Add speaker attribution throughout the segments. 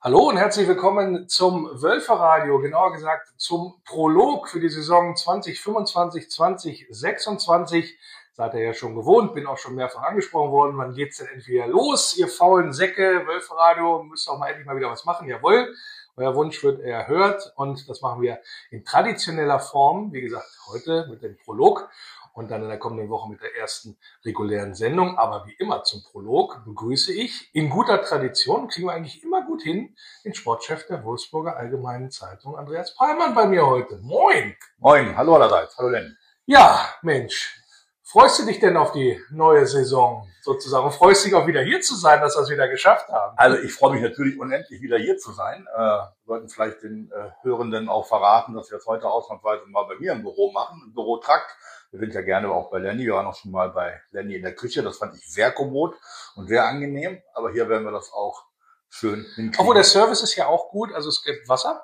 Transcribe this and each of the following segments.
Speaker 1: Hallo und herzlich willkommen zum Wölferadio, genauer gesagt zum Prolog für die Saison 2025, 2026. Seid ihr ja schon gewohnt, bin auch schon mehrfach angesprochen worden. Wann geht's denn endlich wieder los, ihr faulen Säcke? Wölferadio, müsst auch mal endlich mal wieder was machen. Jawohl, euer Wunsch wird erhört und das machen wir in traditioneller Form. Wie gesagt, heute mit dem Prolog und dann in der kommenden Woche mit der ersten regulären Sendung. Aber wie immer zum Prolog begrüße ich in guter Tradition, kriegen wir eigentlich immer gut hin, den Sportchef der Wolfsburger Allgemeinen Zeitung, Andreas Pallmann, bei mir heute. Moin!
Speaker 2: Moin, hallo allerseits, hallo Lenny.
Speaker 1: Ja, Mensch, freust du dich denn auf die neue Saison sozusagen? Und freust dich auch wieder hier zu sein, dass wir es wieder geschafft haben?
Speaker 2: Also ich freue mich natürlich unendlich wieder hier zu sein. Wir sollten vielleicht den Hörenden auch verraten, dass wir das heute ausnahmsweise mal bei mir im Büro machen, im Bürotrakt. Wir sind ja gerne auch bei Lenny, wir waren auch schon mal bei Lenny in der Küche. Das fand ich sehr kommod und sehr angenehm, aber hier werden wir das auch schön hinkriegen.
Speaker 1: Obwohl der Service ist ja auch gut, also es gibt Wasser.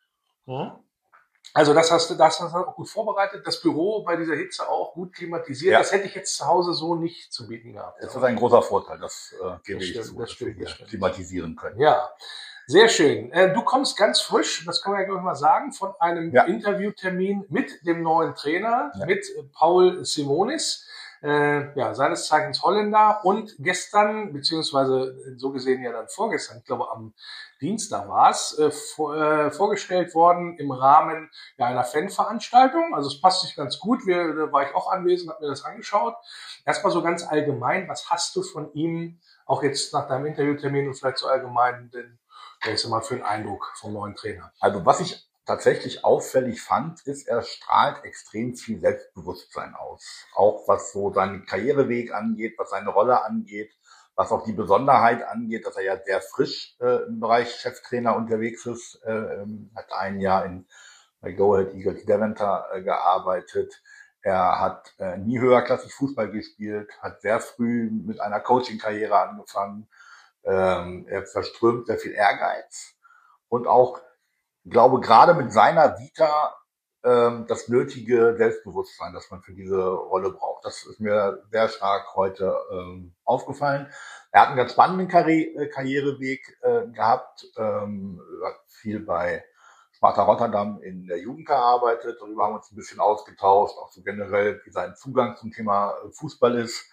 Speaker 1: Also das hast du auch gut vorbereitet. Das Büro bei dieser Hitze auch gut klimatisiert.
Speaker 2: Ja.
Speaker 1: Das hätte ich jetzt zu Hause so nicht zu bieten gehabt.
Speaker 2: Das ist ein großer Vorteil, das gebe
Speaker 1: Das
Speaker 2: ich
Speaker 1: stimmt,
Speaker 2: zu,
Speaker 1: das
Speaker 2: dass wir
Speaker 1: stimmt,
Speaker 2: hier
Speaker 1: das stimmt.
Speaker 2: klimatisieren können.
Speaker 1: Ja, sehr schön. Du kommst ganz frisch, das kann man ja gleich mal sagen, von einem
Speaker 2: Ja.
Speaker 1: Interviewtermin mit dem neuen Trainer,
Speaker 2: Ja.
Speaker 1: mit Paul Simonis, seines Zeichens Holländer, und gestern, beziehungsweise so gesehen ja dann vorgestern, ich glaube am Dienstag war es, vorgestellt worden im Rahmen einer Fanveranstaltung. Also es passt sich ganz gut. Da war ich auch anwesend, habe mir das angeschaut. Erstmal so ganz allgemein, was hast du von ihm, auch jetzt nach deinem Interviewtermin und vielleicht so allgemein, denn ich sag mal, für einen Eindruck vom neuen Trainer?
Speaker 2: Also was ich tatsächlich auffällig fand, ist, er strahlt extrem viel Selbstbewusstsein aus. Auch was so seinen Karriereweg angeht, was seine Rolle angeht, was auch die Besonderheit angeht, dass er ja sehr frisch im Bereich Cheftrainer unterwegs ist, hat ein Jahr bei Go Ahead Eagles Deventer gearbeitet. Er hat nie höherklassig Fußball gespielt, hat sehr früh mit einer Coaching-Karriere angefangen. Er verströmt sehr viel Ehrgeiz und auch, glaube, gerade mit seiner Vita das nötige Selbstbewusstsein, das man für diese Rolle braucht. Das ist mir sehr stark heute aufgefallen. Er hat einen ganz spannenden Karriereweg gehabt, hat viel bei Sparta Rotterdam in der Jugend gearbeitet, darüber haben wir uns ein bisschen ausgetauscht, auch so generell, wie sein Zugang zum Thema Fußball ist.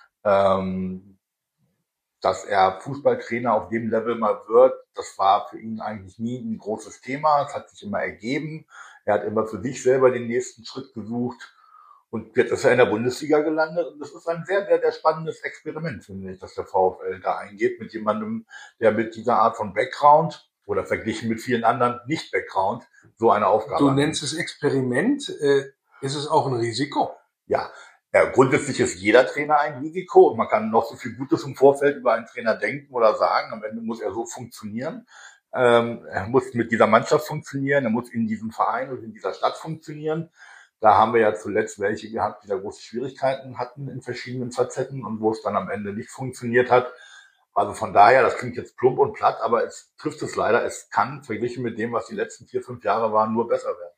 Speaker 2: Dass er Fußballtrainer auf dem Level mal wird, das war für ihn eigentlich nie ein großes Thema. Es hat sich immer ergeben. Er hat immer für sich selber den nächsten Schritt gesucht. Und jetzt ist er in der Bundesliga gelandet. Und das ist ein sehr, sehr, sehr spannendes Experiment, finde ich, dass der VfL da eingeht mit jemandem, der mit dieser Art von Background oder verglichen mit vielen anderen Nicht-Background so eine Aufgabe
Speaker 1: Du
Speaker 2: hat.
Speaker 1: nennst es Experiment. Ist es auch ein Risiko?
Speaker 2: Ja, grundsätzlich ist jeder Trainer ein Risiko und man kann noch so viel Gutes im Vorfeld über einen Trainer denken oder sagen. Am Ende muss er so funktionieren. Er muss mit dieser Mannschaft funktionieren, er muss in diesem Verein und in dieser Stadt funktionieren. Da haben wir ja zuletzt welche gehabt, die da große Schwierigkeiten hatten in verschiedenen Facetten und wo es dann am Ende nicht funktioniert hat. Also von daher, das klingt jetzt plump und platt, aber es trifft es leider. Es kann verglichen mit dem, was die letzten 4, 5 Jahre waren, nur besser werden.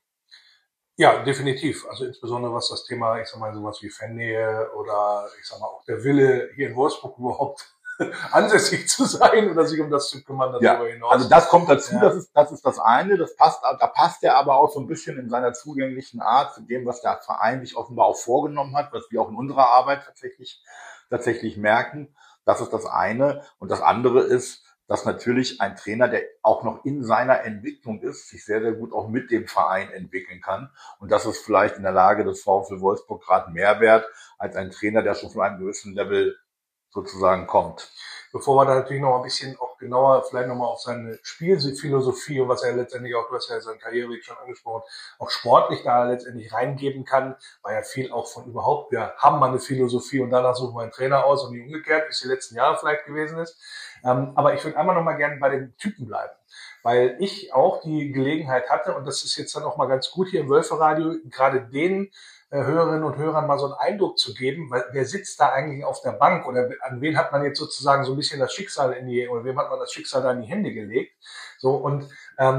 Speaker 1: Ja, definitiv. Also insbesondere was das Thema, ich sag mal, sowas wie Fannähe oder ich sag mal auch der Wille, hier in Wolfsburg überhaupt ansässig zu sein oder sich um das zu kümmern darüber hinaus.
Speaker 2: Also das kommt dazu,
Speaker 1: Ja.
Speaker 2: das ist das eine, da passt er aber auch so ein bisschen in seiner zugänglichen Art zu dem, was der Verein sich offenbar auch vorgenommen hat, was wir auch in unserer Arbeit tatsächlich merken. Das ist das eine. Und das andere ist, dass natürlich ein Trainer, der auch noch in seiner Entwicklung ist, sich sehr, sehr gut auch mit dem Verein entwickeln kann. Und das ist vielleicht in der Lage des VfL Wolfsburg gerade mehr wert als ein Trainer, der schon von einem gewissen Level sozusagen kommt.
Speaker 1: Bevor wir da natürlich noch ein bisschen auch genauer vielleicht nochmal auf seine Spielphilosophie und was er letztendlich auch, du hast ja seinen Karriereweg schon angesprochen, auch sportlich da letztendlich reingeben kann, weil ja viel auch von überhaupt, wir haben mal eine Philosophie und danach suchen wir einen Trainer aus und nicht umgekehrt, wie es die letzten Jahre vielleicht gewesen ist. Aber ich würde einmal nochmal gerne bei den Typen bleiben, weil ich auch die Gelegenheit hatte, und das ist jetzt dann auch mal ganz gut hier im Wölferadio, gerade den Hörerinnen und Hörern mal so einen Eindruck zu geben, weil wer sitzt da eigentlich auf der Bank oder an wen hat man jetzt sozusagen so ein bisschen das Schicksal oder wem hat man das Schicksal da in die Hände gelegt? So, und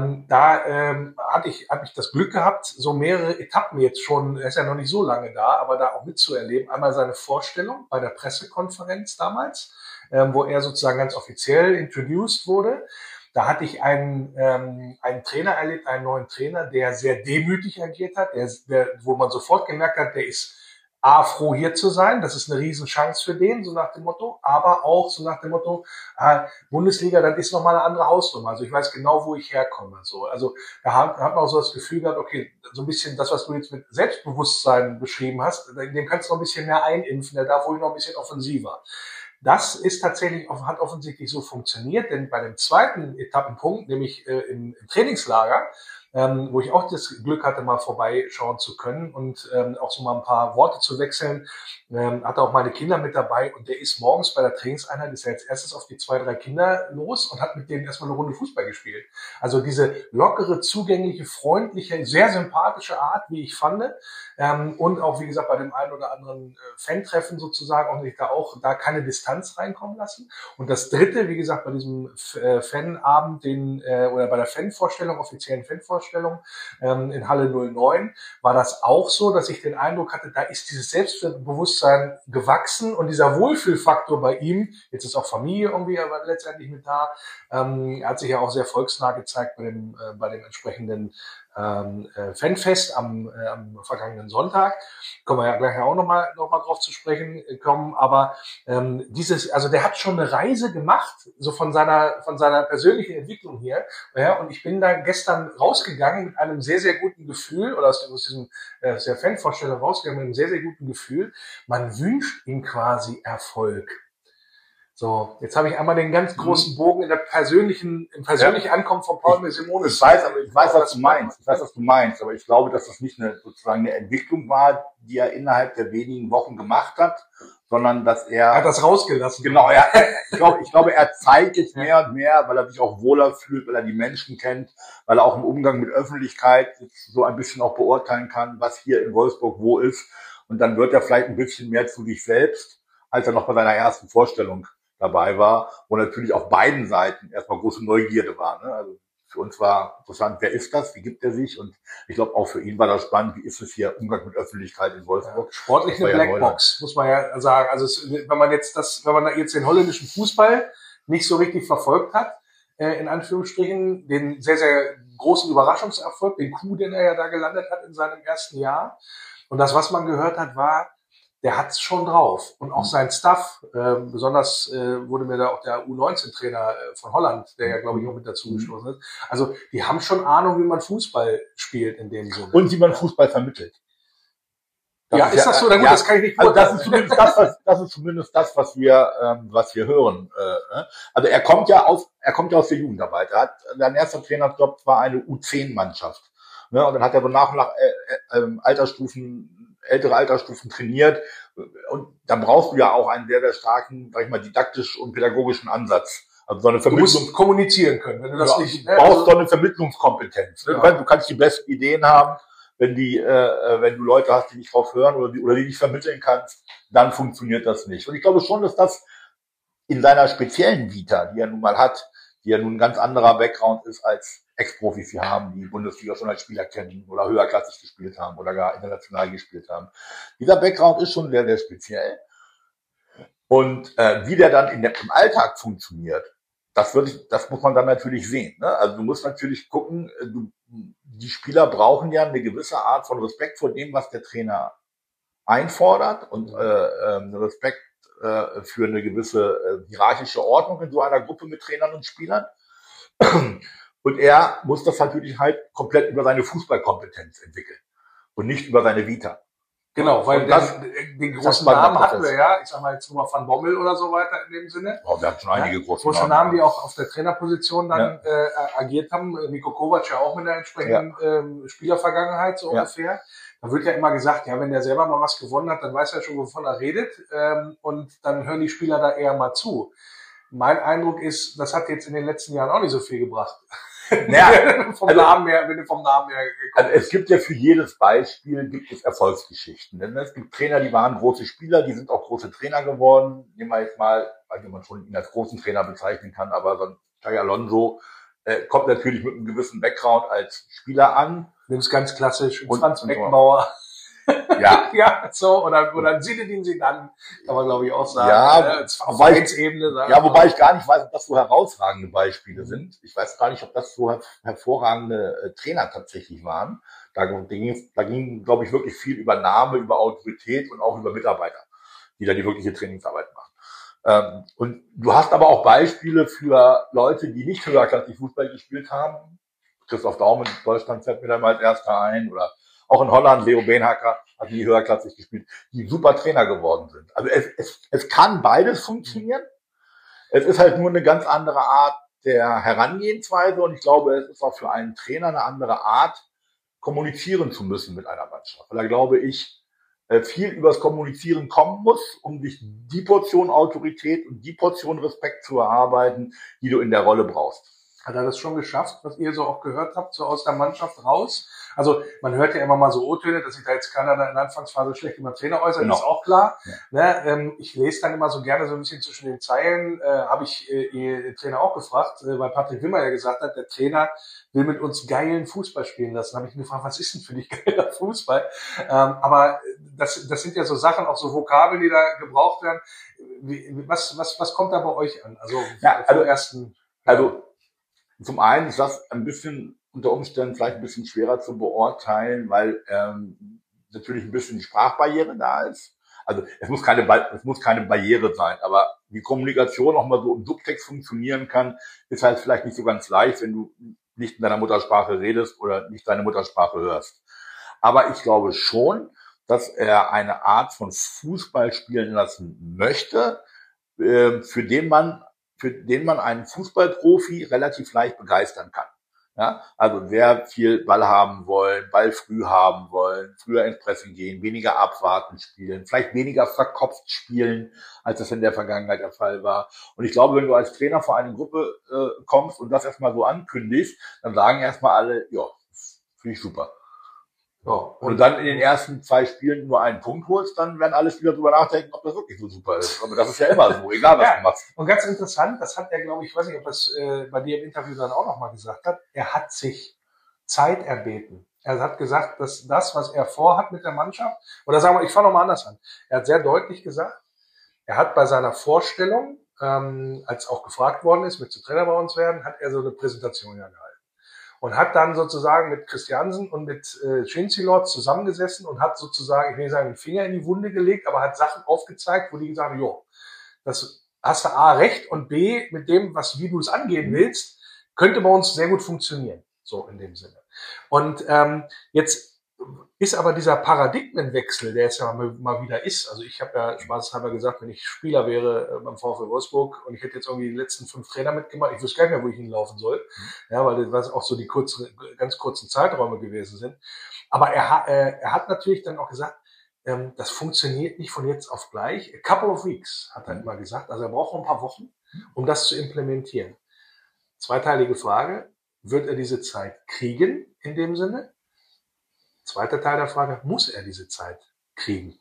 Speaker 1: hatte ich das Glück gehabt, so mehrere Etappen jetzt schon, er ist ja noch nicht so lange da, aber da auch mitzuerleben. Einmal seine Vorstellung bei der Pressekonferenz damals, wo er sozusagen ganz offiziell introduced wurde. Da hatte ich einen Trainer erlebt, einen neuen Trainer, der sehr demütig agiert hat, wo man sofort gemerkt hat, der ist A, froh hier zu sein, das ist eine Riesenchance für den, so nach dem Motto, aber auch so nach dem Motto, Bundesliga, das ist nochmal eine andere Hausnummer. Also ich weiß genau, wo ich herkomme. So. Also da hat man auch so das Gefühl gehabt, okay, so ein bisschen das, was du jetzt mit Selbstbewusstsein beschrieben hast, dem kannst du noch ein bisschen mehr einimpfen, der darf wohl noch ein bisschen offensiver. Das ist tatsächlich, hat offensichtlich so funktioniert, denn bei dem zweiten Etappenpunkt, nämlich im Trainingslager, wo ich auch das Glück hatte, mal vorbeischauen zu können und auch so mal ein paar Worte zu wechseln, hatte auch meine Kinder mit dabei und der ist morgens bei der Trainingseinheit, ist er als erstes auf die 2, 3 Kinder los und hat mit denen erstmal eine Runde Fußball gespielt. Also diese lockere, zugängliche, freundliche, sehr sympathische Art, wie ich fand, und auch, wie gesagt, bei dem einen oder anderen Fan-Treffen sozusagen auch nicht da keine Distanz reinkommen lassen. Und das dritte, wie gesagt, bei diesem Fanabend, oder bei der Fanvorstellung, offiziellen Fanvorstellung, in Halle 09, war das auch so, dass ich den Eindruck hatte, da ist dieses Selbstbewusstsein gewachsen und dieser Wohlfühlfaktor bei ihm, jetzt ist auch Familie irgendwie aber letztendlich mit da, er hat sich ja auch sehr volksnah gezeigt bei dem entsprechenden Fanfest am vergangenen Sonntag. Können wir ja gleich auch noch mal drauf zu sprechen kommen. Aber also der hat schon eine Reise gemacht, so von seiner persönlichen Entwicklung hier. Ja, und ich bin da gestern rausgegangen mit einem sehr, sehr guten Gefühl, oder aus der Fanvorstellung rausgegangen mit einem sehr, sehr guten Gefühl. Man wünscht ihm quasi Erfolg. So, jetzt habe ich einmal den ganz großen Bogen im persönlichen Ankommen von Paul Simone.
Speaker 2: Ich weiß, was du meinst. Aber ich glaube, dass das nicht sozusagen eine Entwicklung war, die er innerhalb der wenigen Wochen gemacht hat, sondern dass er
Speaker 1: hat das rausgelassen.
Speaker 2: Genau, ich glaube, er zeigt es mehr und mehr, weil er sich auch wohler fühlt, weil er die Menschen kennt, weil er auch im Umgang mit Öffentlichkeit so ein bisschen auch beurteilen kann, was hier in Wolfsburg wo ist. Und dann wird er vielleicht ein bisschen mehr zu sich selbst, als er noch bei seiner ersten Vorstellung dabei war, wo natürlich auf beiden Seiten erstmal große Neugierde war. Ne? Also für uns war interessant, wer ist das, wie gibt er sich? Und ich glaube, auch für ihn war das spannend, wie ist es hier, Umgang mit Öffentlichkeit in Wolfsburg.
Speaker 1: Ja, sportlich eine Blackbox, muss man ja sagen. Also wenn man jetzt den holländischen Fußball nicht so richtig verfolgt hat, in Anführungsstrichen, den sehr, sehr großen Überraschungserfolg, den Coup, den er ja da gelandet hat in seinem ersten Jahr. Und das, was man gehört hat, war, der hat's schon drauf. Und auch sein Staff, besonders wurde mir da auch der U19-Trainer von Holland, der ja, glaube ich, auch mit dazu gestoßen ist. Also die haben schon Ahnung, wie man Fußball spielt in dem Sinne.
Speaker 2: Und wie man Fußball vermittelt.
Speaker 1: Das ist das so? Na gut, das kann ich nicht
Speaker 2: beurteilen. Also das ist zumindest das, was wir hören. Also er kommt ja aus der Jugendarbeit. Sein erster Trainerjob war eine U10-Mannschaft. Ne? Und dann hat er so nach und nach ältere Altersstufen trainiert. Und dann brauchst du ja auch einen sehr, sehr starken, sag ich mal, didaktisch und pädagogischen Ansatz. Also so eine Vermittlung.
Speaker 1: Du musst kommunizieren können, wenn du das nicht.
Speaker 2: Du brauchst so eine Vermittlungskompetenz. Ja. Du kannst die besten Ideen haben, wenn du Leute hast, die nicht drauf hören oder die nicht vermitteln kannst, dann funktioniert das nicht. Und ich glaube schon, dass das in seiner speziellen Vita, die er nun mal hat, die ja nun ein ganz anderer Background ist als Ex-Profis, die haben, die Bundesliga schon als Spieler kennen oder höherklassig gespielt haben oder gar international gespielt haben. Dieser Background ist schon sehr, sehr speziell. Und wie der dann im Alltag funktioniert, das muss man dann natürlich sehen. Ne? Also du musst natürlich gucken, die Spieler brauchen ja eine gewisse Art von Respekt vor dem, was der Trainer einfordert und Respekt für eine gewisse hierarchische Ordnung in so einer Gruppe mit Trainern und Spielern. Und er muss das natürlich halt komplett über seine Fußballkompetenz entwickeln und nicht über seine Vita.
Speaker 1: Genau, weil den großen Namen hatten wir ja, ich sag mal jetzt nur mal Van Bommel oder so weiter in dem Sinne.
Speaker 2: Oh, wir hatten schon einige große
Speaker 1: Namen, die auch auf der Trainerposition dann agiert haben. Niko Kovac ja auch mit der entsprechenden Spielervergangenheit so ungefähr. Da wird ja immer gesagt, ja, wenn der selber mal was gewonnen hat, dann weiß er schon, wovon er redet. Und dann hören die Spieler da eher mal zu. Mein Eindruck ist, das hat jetzt in den letzten Jahren auch nicht so viel gebracht.
Speaker 2: Ja,
Speaker 1: vom Namen her gekommen.
Speaker 2: Also es gibt ja für jedes Beispiel gibt es Erfolgsgeschichten. Denn es gibt Trainer, die waren große Spieler, die sind auch große Trainer geworden. Nehmen wir jetzt mal, weil man schon ihn als großen Trainer bezeichnen kann, aber so ein Xabi Alonso kommt natürlich mit einem gewissen Background als Spieler an.
Speaker 1: Nimm's ganz klassisch, und Franz Beckenbauer.
Speaker 2: Ja.
Speaker 1: Ja, so, oder Zinedine Zidane, kann man glaube ich auch sagen.
Speaker 2: Ja,
Speaker 1: auf Vereinsebene.
Speaker 2: Wobei ich gar nicht weiß, ob das so herausragende Beispiele sind. Ich weiß gar nicht, ob das so hervorragende Trainer tatsächlich waren. Da ging, glaube ich, wirklich viel über Name, über Autorität und auch über Mitarbeiter, die da die wirkliche Trainingsarbeit machen. Und du hast aber auch Beispiele für Leute, die nicht höherklassig Fußball gespielt haben. Christoph Daum in Deutschland fällt mir dann mal als erster ein, oder auch in Holland, Leo Beenhakker hat nie höherklassig gespielt, die super Trainer geworden sind. Also es kann beides funktionieren. Es ist halt nur eine ganz andere Art der Herangehensweise, und ich glaube, es ist auch für einen Trainer eine andere Art, kommunizieren zu müssen mit einer Mannschaft. Weil da glaube ich, viel übers Kommunizieren kommen muss, um sich die Portion Autorität und die Portion Respekt zu erarbeiten, die du in der Rolle brauchst.
Speaker 1: Hat er das schon geschafft, was ihr so auch gehört habt, so aus der Mannschaft raus? Also man hört ja immer mal so O-Töne, dass sich da jetzt keiner in der Anfangsphase schlecht über den Trainer äußert, genau. Ist auch klar. Ja. Ne, ich lese dann immer so gerne so ein bisschen zwischen den Zeilen, habe ich den Trainer auch gefragt, weil Patrick Wimmer ja gesagt hat, der Trainer will mit uns geilen Fußball spielen lassen. Habe ich ihn gefragt, was ist denn für dich geiler Fußball? Aber das sind ja so Sachen, auch so Vokabeln, die da gebraucht werden. Was kommt da bei euch an? Also,
Speaker 2: ja, also zum einen ist das ein bisschen unter Umständen vielleicht ein bisschen schwerer zu beurteilen, weil natürlich ein bisschen die Sprachbarriere da ist. Also es muss keine Barriere sein, aber die Kommunikation auch mal so im Subtext funktionieren kann, ist halt vielleicht nicht so ganz leicht, wenn du nicht in deiner Muttersprache redest oder nicht deine Muttersprache hörst. Aber ich glaube schon, dass er eine Art von Fußball spielen lassen möchte, für den man einen Fußballprofi relativ leicht begeistern kann. Ja, also sehr viel Ball haben wollen, Ball früh haben wollen, früher ins Pressing gehen, weniger abwarten spielen, vielleicht weniger verkopft spielen, als das in der Vergangenheit der Fall war. Und ich glaube, wenn du als Trainer vor eine Gruppe kommst und das erstmal so ankündigst, dann sagen erstmal alle, ja, finde ich super. Ja, und dann in den ersten 2 Spielen nur einen Punkt holst, dann werden alle Spieler drüber nachdenken, ob das wirklich so super ist. Aber das ist ja immer so, egal was du machst.
Speaker 1: Und ganz interessant, das hat er, glaube ich weiß nicht, ob das bei dir im Interview dann auch nochmal gesagt hat, er hat sich Zeit erbeten. Er hat gesagt, dass das, was er vorhat mit der Mannschaft, oder sagen wir, ich fange nochmal anders an. Er hat sehr deutlich gesagt, er hat bei seiner Vorstellung, als auch gefragt worden ist, mit zu Trainer bei uns werden, hat er so eine Präsentation ja gehalten. Und hat dann sozusagen mit Christiansen und mit Cincelot zusammengesessen und hat sozusagen, ich will nicht sagen, den Finger in die Wunde gelegt, aber hat Sachen aufgezeigt, wo die gesagt haben, jo, das hast du A, recht, und B, mit dem, wie du es angehen willst, könnte bei uns sehr gut funktionieren. So in dem Sinne. Und jetzt ist aber dieser Paradigmenwechsel, der es ja mal wieder ist. Also ich habe ja spaßeshalber gesagt, wenn ich Spieler wäre beim VfL Wolfsburg und ich hätte jetzt irgendwie die letzten 5 Trainer mitgemacht, ich wüsste gar nicht mehr, wo ich hinlaufen soll. Ja, weil das auch so die ganz kurzen Zeiträume gewesen sind. Aber er hat natürlich dann auch gesagt, das funktioniert nicht von jetzt auf gleich. A couple of weeks, hat er immer gesagt. Also er braucht noch ein paar Wochen, um das zu implementieren. Zweiteilige Frage, wird er diese Zeit kriegen in dem Sinne? Zweiter Teil der Frage, muss er diese Zeit kriegen?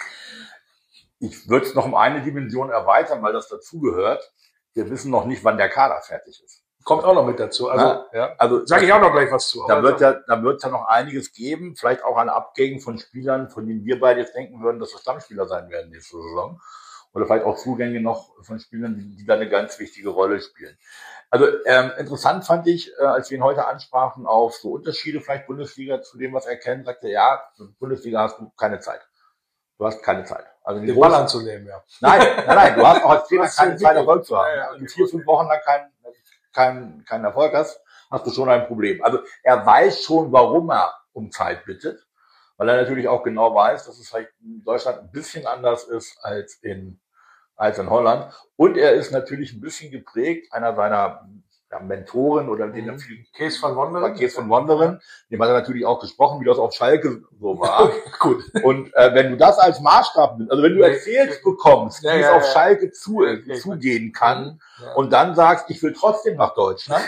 Speaker 2: Ich würde es noch um eine Dimension erweitern, weil das dazugehört. Wir wissen noch nicht, wann der Kader fertig ist.
Speaker 1: Kommt auch noch mit dazu. Also sage ich auch noch gleich was zu.
Speaker 2: Da wird ja noch einiges geben, vielleicht auch an Abgängen von Spielern, von denen wir beide jetzt denken würden, dass das Stammspieler sein werden nächste Saison. Oder vielleicht auch Zugänge noch von Spielern, die da eine ganz wichtige Rolle spielen. Also interessant fand ich, als wir ihn heute ansprachen, auf so Unterschiede vielleicht Bundesliga zu dem, was er kennt, sagte er, ja, Bundesliga hast du keine Zeit. Du hast keine Zeit.
Speaker 1: Also den Ball anzunehmen, ja.
Speaker 2: Nein, du hast auch als Trainer keine Zeit, Erfolg zu haben. Ja, okay. Wenn du 4-5 Wochen lang keinen Erfolg hast du schon ein Problem. Also er weiß schon, warum er um Zeit bittet, weil er natürlich auch genau weiß, dass es vielleicht in Deutschland ein bisschen anders ist als in Holland. Und er ist natürlich ein bisschen geprägt, einer seiner Mentoren oder den
Speaker 1: Kees van Wonderen,
Speaker 2: dem hat er natürlich auch gesprochen, wie das auf Schalke so war. Gut. Und wenn du das als Maßstab nimmst, also wenn du erzählt bekommst, wie es auf Schalke zugehen kann, und dann sagst, ich will trotzdem nach Deutschland,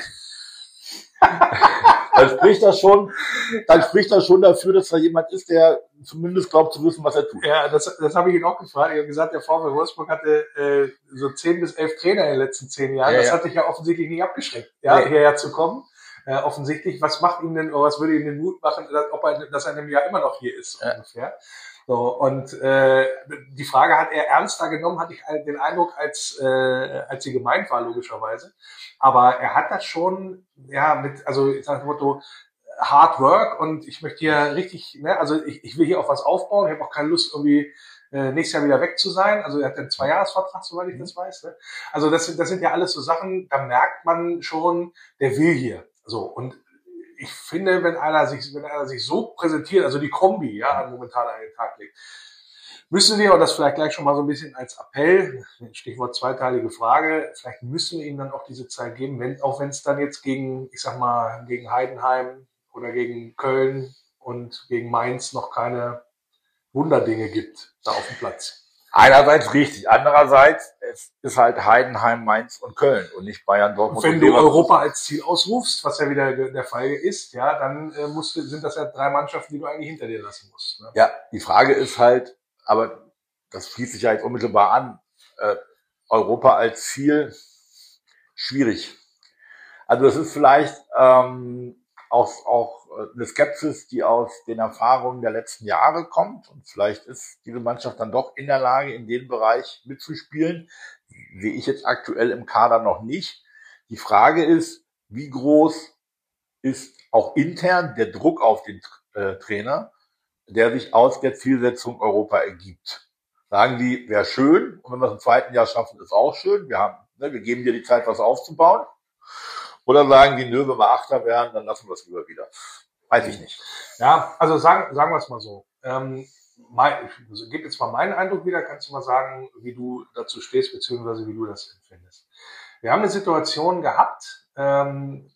Speaker 2: dann spricht das schon dafür, dass da jemand ist, der zumindest glaubt zu wissen, was er tut.
Speaker 1: Ja, das habe ich ihn auch gefragt. Ich habe gesagt, der VfL Wolfsburg hatte so 10 bis 11 Trainer in den letzten 10 Jahren. Das hat dich ja offensichtlich nicht abgeschreckt, hierher zu kommen. offensichtlich. Was macht ihm denn, oder was würde ihm den Mut machen, dass er in einem Jahr immer noch hier ist, ungefähr? So, und die Frage hat er ernster genommen, hatte ich den Eindruck, als sie gemeint war, logischerweise. Aber er hat das schon, also ich sage das Motto, Hard Work, und ich möchte hier richtig, also ich will hier auf was aufbauen, ich habe auch keine Lust, irgendwie nächstes Jahr wieder weg zu sein. Also er hat einen 2-Jahres-Vertrag, soweit ich das weiß. Ne? Also das sind ja alles so Sachen, da merkt man schon, der will hier. So, und ich finde, wenn einer sich so präsentiert, also die Kombi, momentan an den Tag legt, müssen wir, und das vielleicht gleich schon mal so ein bisschen als Appell, Stichwort zweiteilige Frage, vielleicht müssen wir ihm dann auch diese Zeit geben, auch wenn es dann jetzt gegen Heidenheim oder gegen Köln und gegen Mainz noch keine Wunderdinge gibt da auf dem Platz.
Speaker 2: Einerseits richtig, andererseits es ist halt Heidenheim, Mainz und Köln und nicht Bayern, Dortmund.
Speaker 1: Und wenn du Europa als Ziel ausrufst, was ja wieder der Fall ist, dann sind das ja 3 Mannschaften, die du eigentlich hinter dir lassen musst. Ne?
Speaker 2: Ja, die Frage ist halt, aber das schließt sich ja jetzt unmittelbar an, Europa als Ziel, schwierig. Also das ist vielleicht auch eine Skepsis, die aus den Erfahrungen der letzten Jahre kommt. Und vielleicht ist diese Mannschaft dann doch in der Lage, in dem Bereich mitzuspielen. Sehe ich jetzt aktuell im Kader noch nicht. Die Frage ist, wie groß ist auch intern der Druck auf den Trainer, der sich aus der Zielsetzung Europa ergibt. Sagen die, wäre schön, und wenn wir es im zweiten Jahr schaffen, ist auch schön. Wir geben dir die Zeit, was aufzubauen. Oder sagen die, nö, wenn wir Achter werden, dann lassen wir es lieber wieder. Weiß ich nicht.
Speaker 1: Ja, also sagen wir es mal so. Ich gebe jetzt mal meinen Eindruck wieder, kannst du mal sagen, wie du dazu stehst, beziehungsweise wie du das empfindest. Wir haben eine Situation gehabt, kamen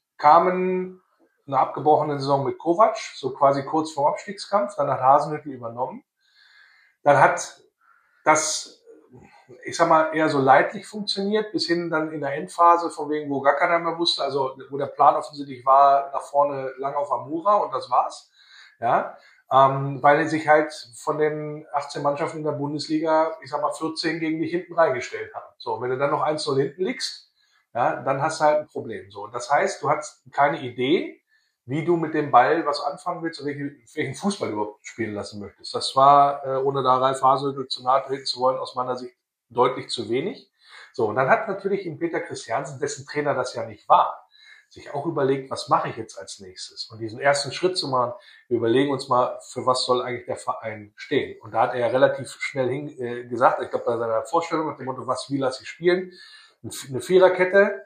Speaker 1: eine abgebrochene Saison mit Kovac, so quasi kurz vor Abstiegskampf, dann hat Hasenhüttl übernommen. Dann hat das, ich sag mal, eher so leidlich funktioniert, bis hin dann in der Endphase, von wegen, wo gar keiner mehr wusste, also wo der Plan offensichtlich war, nach vorne lang auf Amura, und das war's. Ja, weil er sich halt von den 18 Mannschaften in der Bundesliga, ich sag mal, 14 gegen dich hinten reingestellt hat. So, wenn du dann noch 1-0 hinten liegst, dann hast du halt ein Problem. So, und das heißt, du hast keine Idee, wie du mit dem Ball was anfangen willst und welchen Fußball du überhaupt spielen lassen möchtest. Das war, ohne da Ralf Hasenhüttl zu nahe treten zu wollen, aus meiner Sicht deutlich zu wenig. So, und dann hat natürlich in Peter Christiansen, dessen Trainer das ja nicht war, sich auch überlegt, was mache ich jetzt als nächstes? Und diesen ersten Schritt zu machen, wir überlegen uns mal, für was soll eigentlich der Verein stehen? Und da hat er ja relativ schnell gesagt, ich glaube bei seiner Vorstellung nach dem Motto, wie lasse ich spielen? Eine Viererkette,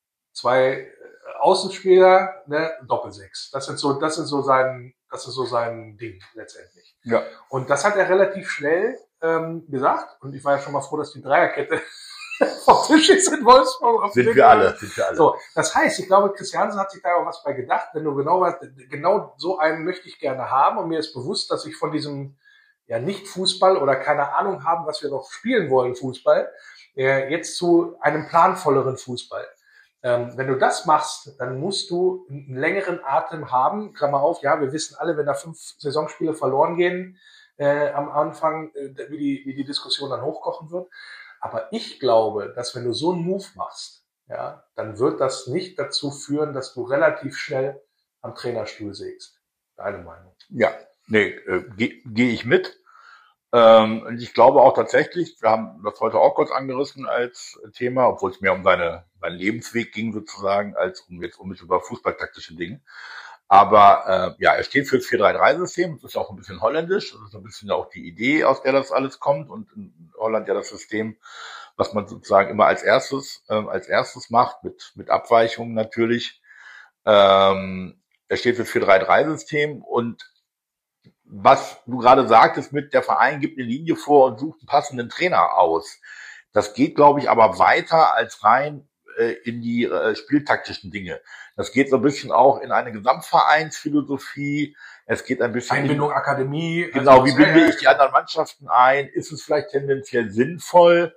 Speaker 1: 2 Außenspieler, Doppelsechs. Das ist so sein Ding letztendlich.
Speaker 2: Ja.
Speaker 1: Und das hat er relativ schnell gesagt. Und ich war ja schon mal froh, dass die Dreierkette vom Tisch ist in Wolfsburg.
Speaker 2: Sind wir alle.
Speaker 1: So, das heißt, ich glaube, Christiansen hat sich da auch was bei gedacht. Wenn du genau so einen möchte ich gerne haben, und mir ist bewusst, dass ich von diesem nicht Fußball oder keine Ahnung haben, was wir noch spielen wollen, Fußball, jetzt zu einem planvolleren Fußball. Wenn du das machst, dann musst du einen längeren Atem haben. Klammer auf, wir wissen alle, wenn da 5 Saisonspiele verloren gehen am Anfang, wie die Diskussion dann hochkochen wird. Aber ich glaube, dass wenn du so einen Move machst, dann wird das nicht dazu führen, dass du relativ schnell am Trainerstuhl sägst. Deine Meinung?
Speaker 2: Ja, gehe ich mit. Und ich glaube auch tatsächlich, wir haben das heute auch kurz angerissen als Thema, obwohl es mehr um seinen Lebensweg ging sozusagen, als um jetzt unmittelbar fußballtaktische Dinge. Aber er steht für das 4-3-3-System, das ist auch ein bisschen holländisch, das ist ein bisschen auch die Idee, aus der das alles kommt, und in Holland ja das System, was man sozusagen immer als erstes macht, mit Abweichungen natürlich. Er steht für das 4-3-3-System, und was du gerade sagtest mit, der Verein gibt eine Linie vor und sucht einen passenden Trainer aus. Das geht, glaube ich, aber weiter als rein in die spieltaktischen Dinge. Das geht so ein bisschen auch in eine Gesamtvereinsphilosophie. Es geht ein bisschen
Speaker 1: Einbindung Akademie.
Speaker 2: Genau, wie binde ich die anderen Mannschaften ein? Ist es vielleicht tendenziell sinnvoll,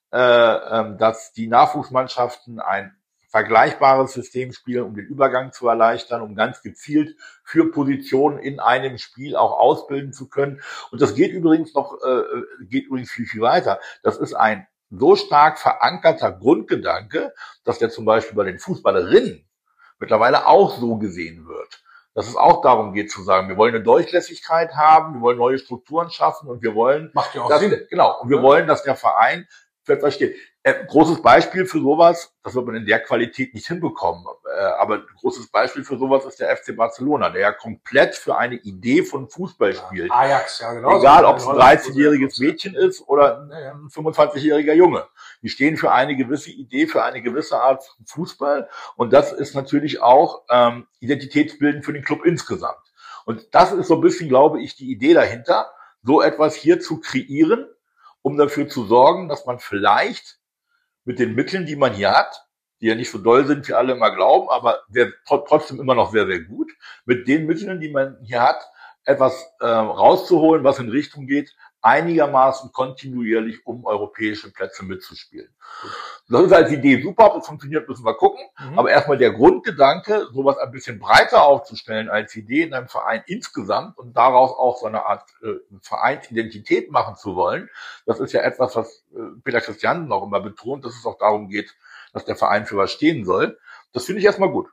Speaker 2: dass die Nachwuchsmannschaften ein vergleichbares System spielen, um den Übergang zu erleichtern, um ganz gezielt für Positionen in einem Spiel auch ausbilden zu können. Und das geht übrigens viel, viel weiter. Das ist ein so stark verankerter Grundgedanke, dass der zum Beispiel bei den Fußballerinnen mittlerweile auch so gesehen wird. Dass es auch darum geht zu sagen, wir wollen eine Durchlässigkeit haben, wir wollen neue Strukturen schaffen und wir wollen,
Speaker 1: macht ja auch Sinn.
Speaker 2: Genau, und wir wollen, dass der Verein für etwas steht. Großes Beispiel für sowas, das wird man in der Qualität nicht hinbekommen, aber ein großes Beispiel für sowas ist der FC Barcelona, der ja komplett für eine Idee von Fußball spielt.
Speaker 1: Ajax, ja genau.
Speaker 2: Egal, ob es ein 13-jähriges Mädchen ist oder ein 25-jähriger Junge. Die stehen für eine gewisse Idee, für eine gewisse Art Fußball und das ist natürlich auch identitätsbildend für den Club insgesamt. Und das ist so ein bisschen, glaube ich, die Idee dahinter, so etwas hier zu kreieren, um dafür zu sorgen, dass man vielleicht mit den Mitteln, die man hier hat, die ja nicht so doll sind, wie alle immer glauben, aber trotzdem immer noch sehr, sehr gut, mit den Mitteln, die man hier hat, etwas rauszuholen, was in Richtung geht, einigermaßen kontinuierlich um europäische Plätze mitzuspielen. Das ist als Idee super, ob es funktioniert, müssen wir gucken. Aber erstmal der Grundgedanke, sowas ein bisschen breiter aufzustellen als Idee in einem Verein insgesamt und daraus auch so eine Art Vereinsidentität machen zu wollen, das ist ja etwas, was Peter Christiansen auch immer betont, dass es auch darum geht, dass der Verein für was stehen soll. Das finde ich erstmal gut.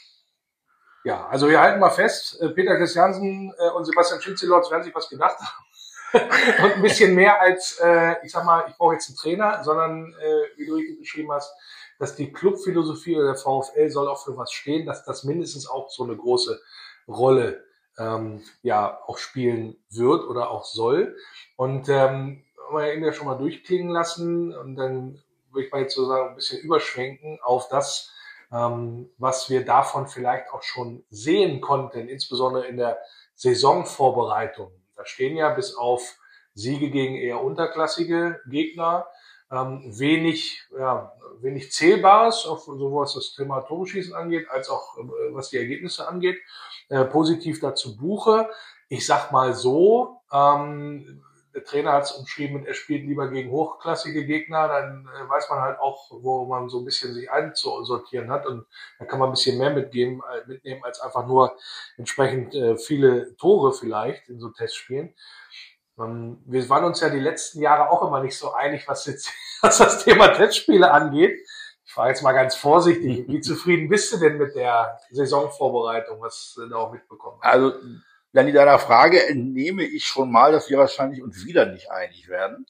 Speaker 1: Ja, also wir halten mal fest, Peter Christiansen und Sebastian Schützelotz werden sich was gedacht haben. Und ein bisschen mehr als, ich sag mal, ich brauche jetzt einen Trainer, sondern, wie du richtig beschrieben hast, dass die Clubphilosophie oder der VfL soll auch für was stehen, dass das mindestens auch so eine große Rolle ja auch spielen wird oder auch soll. Und haben wir eben ja schon mal durchklingen lassen und dann würde ich mal jetzt sozusagen ein bisschen überschwenken auf das, was wir davon vielleicht auch schon sehen konnten, insbesondere in der Saisonvorbereitung. Da stehen ja bis auf Siege gegen eher unterklassige Gegner wenig Zählbares, sowohl was das Thema Tore-Schießen angeht, als auch was die Ergebnisse angeht, positiv dazu buche. Ich sag mal so, der Trainer hat es umschrieben, er spielt lieber gegen hochklassige Gegner, dann weiß man halt auch, wo man so ein bisschen sich einzusortieren hat und da kann man ein bisschen mehr mitnehmen als einfach nur entsprechend viele Tore vielleicht in so Testspielen. Wir waren uns ja die letzten Jahre auch immer nicht so einig, was das Thema Testspiele angeht. Ich frage jetzt mal ganz vorsichtig, wie zufrieden bist du denn mit der Saisonvorbereitung, was du da auch mitbekommen hast?
Speaker 2: Also, dann in deiner Frage entnehme ich schon mal, dass wir wahrscheinlich uns wieder nicht einig werden.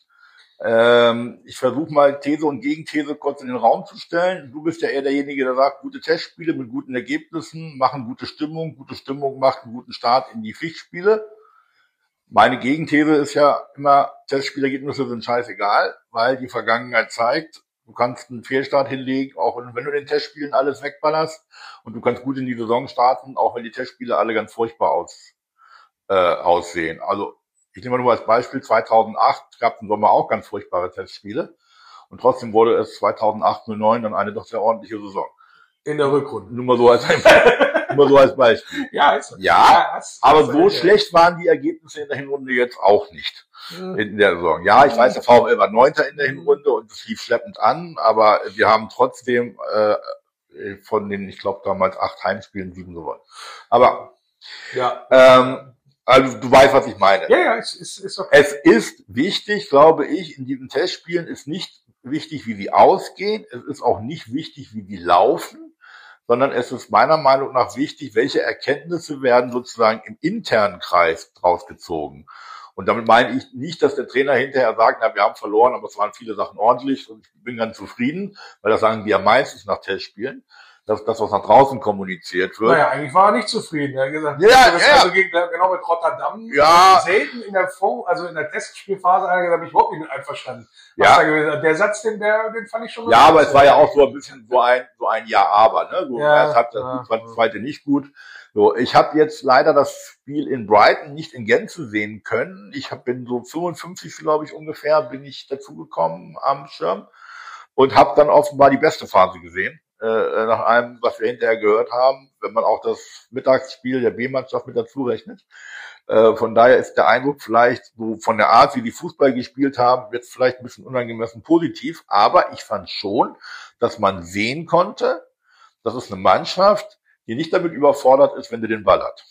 Speaker 2: Ich versuche mal These und Gegenthese kurz in den Raum zu stellen. Du bist ja eher derjenige, der sagt, gute Testspiele mit guten Ergebnissen machen gute Stimmung macht einen guten Start in die Pflichtspiele. Meine Gegenthese ist ja immer, Testspielergebnisse sind scheißegal, weil die Vergangenheit zeigt, du kannst einen Fehlstart hinlegen, auch wenn du in den Testspielen alles wegballerst und du kannst gut in die Saison starten, auch wenn die Testspiele alle ganz furchtbar aussehen. Also ich nehme nur als Beispiel 2008 gab es im Sommer auch ganz furchtbare Testspiele und trotzdem wurde es 2008/09 dann eine doch sehr ordentliche Saison.
Speaker 1: In der Rückrunde.
Speaker 2: Nur mal so als Beispiel.
Speaker 1: Ja, ist so.
Speaker 2: Ja, aber so schlecht waren die Ergebnisse in der Hinrunde jetzt auch nicht in der Saison. Ja, ich weiß, der VfL war 9. in der Hinrunde und es lief schleppend an, aber wir haben trotzdem von den, ich glaube, damals 8 Heimspielen 7 gewonnen. Aber
Speaker 1: ja.
Speaker 2: Also du weißt, was ich meine.
Speaker 1: Ja, ist okay.
Speaker 2: Es ist wichtig, glaube ich, in diesen Testspielen ist nicht wichtig, wie sie ausgehen. Es ist auch nicht wichtig, wie die laufen, sondern es ist meiner Meinung nach wichtig, welche Erkenntnisse werden sozusagen im internen Kreis draus gezogen. Und damit meine ich nicht, dass der Trainer hinterher sagt, na, wir haben verloren, aber es waren viele Sachen ordentlich und ich bin ganz zufrieden, weil das sagen die ja meistens nach Testspielen. Das, was nach draußen kommuniziert wird.
Speaker 1: Naja, eigentlich war er nicht zufrieden. Er hat gesagt, also genau mit Rotterdam, selten in der Testspielphase, habe ich überhaupt nicht mit einverstanden. Der Satz, den fand ich schon.
Speaker 2: Ja, aber es war ja auch so ein bisschen so ein Ja, aber, ne? So, erst hat das zweite nicht gut. So, ich habe jetzt leider das Spiel in Brighton nicht in Gänze sehen können. Ich bin so 55, glaube ich, ungefähr, bin ich dazugekommen am Schirm und habe dann offenbar die beste Phase gesehen. Nach allem, was wir hinterher gehört haben, wenn man auch das Mittagsspiel der B-Mannschaft mit dazu rechnet. Von daher ist der Eindruck vielleicht so von der Art, wie die Fußball gespielt haben, jetzt vielleicht ein bisschen unangemessen positiv. Aber ich fand schon, dass man sehen konnte, das ist eine Mannschaft, die nicht damit überfordert ist, wenn sie den Ball hat.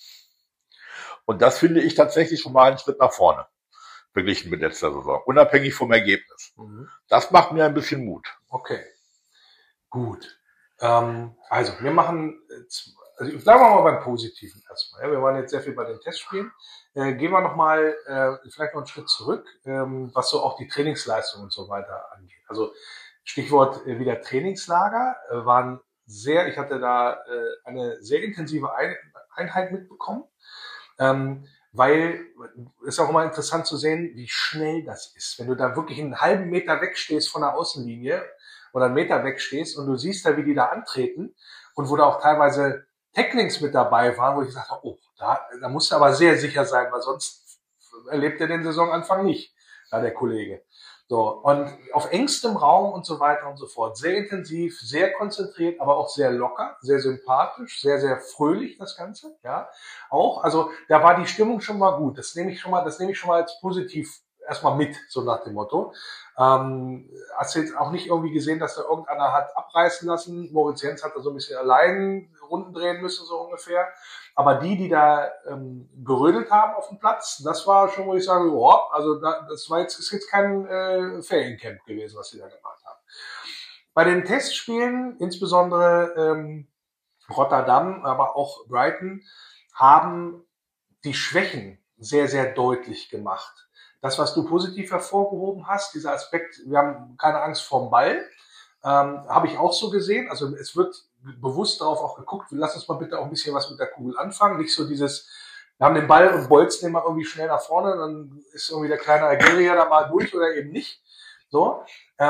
Speaker 2: Und das finde ich tatsächlich schon mal einen Schritt nach vorne, verglichen mit letzter Saison, unabhängig vom Ergebnis. Das macht mir ein bisschen Mut.
Speaker 1: Okay, gut. Also, wir machen, also bleiben wir mal beim Positiven erstmal. Ja. Wir waren jetzt sehr viel bei den Testspielen. Gehen wir nochmal vielleicht noch einen Schritt zurück, was so auch die Trainingsleistung und so weiter angeht. Also Stichwort wieder Trainingslager waren ich hatte da eine sehr intensive Einheit mitbekommen, weil es ist auch immer interessant zu sehen, wie schnell das ist. Wenn du da wirklich einen halben Meter wegstehst von der Außenlinie oder einen Meter wegstehst und du siehst da, wie die da antreten und wo da auch teilweise Tacklings mit dabei waren, wo ich gesagt habe, oh, da musst du aber sehr sicher sein, weil sonst erlebt er den Saisonanfang nicht, da der Kollege. So, und auf engstem Raum und so weiter und so fort. Sehr intensiv, sehr konzentriert, aber auch sehr locker, sehr sympathisch, sehr, sehr fröhlich, das Ganze, ja. Auch, also, da war die Stimmung schon mal gut. Das nehme ich schon mal als positiv erstmal mit, so nach dem Motto. Hast du jetzt auch nicht irgendwie gesehen, dass da irgendeiner hat abreißen lassen? Moritz Jens hat da so ein bisschen allein Runden drehen müssen, so ungefähr. Aber die da gerödelt haben auf dem Platz, das war schon, wo ich sage, boah, also ist jetzt kein Feriencamp gewesen, was sie da gemacht haben. Bei den Testspielen, insbesondere Rotterdam, aber auch Brighton, haben die Schwächen sehr, sehr deutlich gemacht. Das, was du positiv hervorgehoben hast, dieser Aspekt, wir haben keine Angst vorm Ball, habe ich auch so gesehen. Also es wird bewusst darauf auch geguckt, lass uns mal bitte auch ein bisschen was mit der Kugel anfangen. Nicht so dieses, wir haben den Ball und bolzen den mal irgendwie schnell nach vorne, dann ist irgendwie der kleine Algerier da mal durch oder eben nicht. So.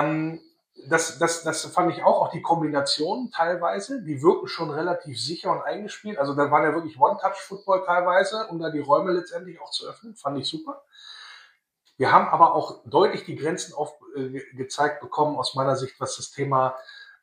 Speaker 1: Das fand ich auch die Kombinationen teilweise, die wirken schon relativ sicher und eingespielt. Also da waren ja wirklich One-Touch-Football teilweise, um da die Räume letztendlich auch zu öffnen. Fand ich super. Wir haben aber auch deutlich die Grenzen gezeigt bekommen, aus meiner Sicht, was das Thema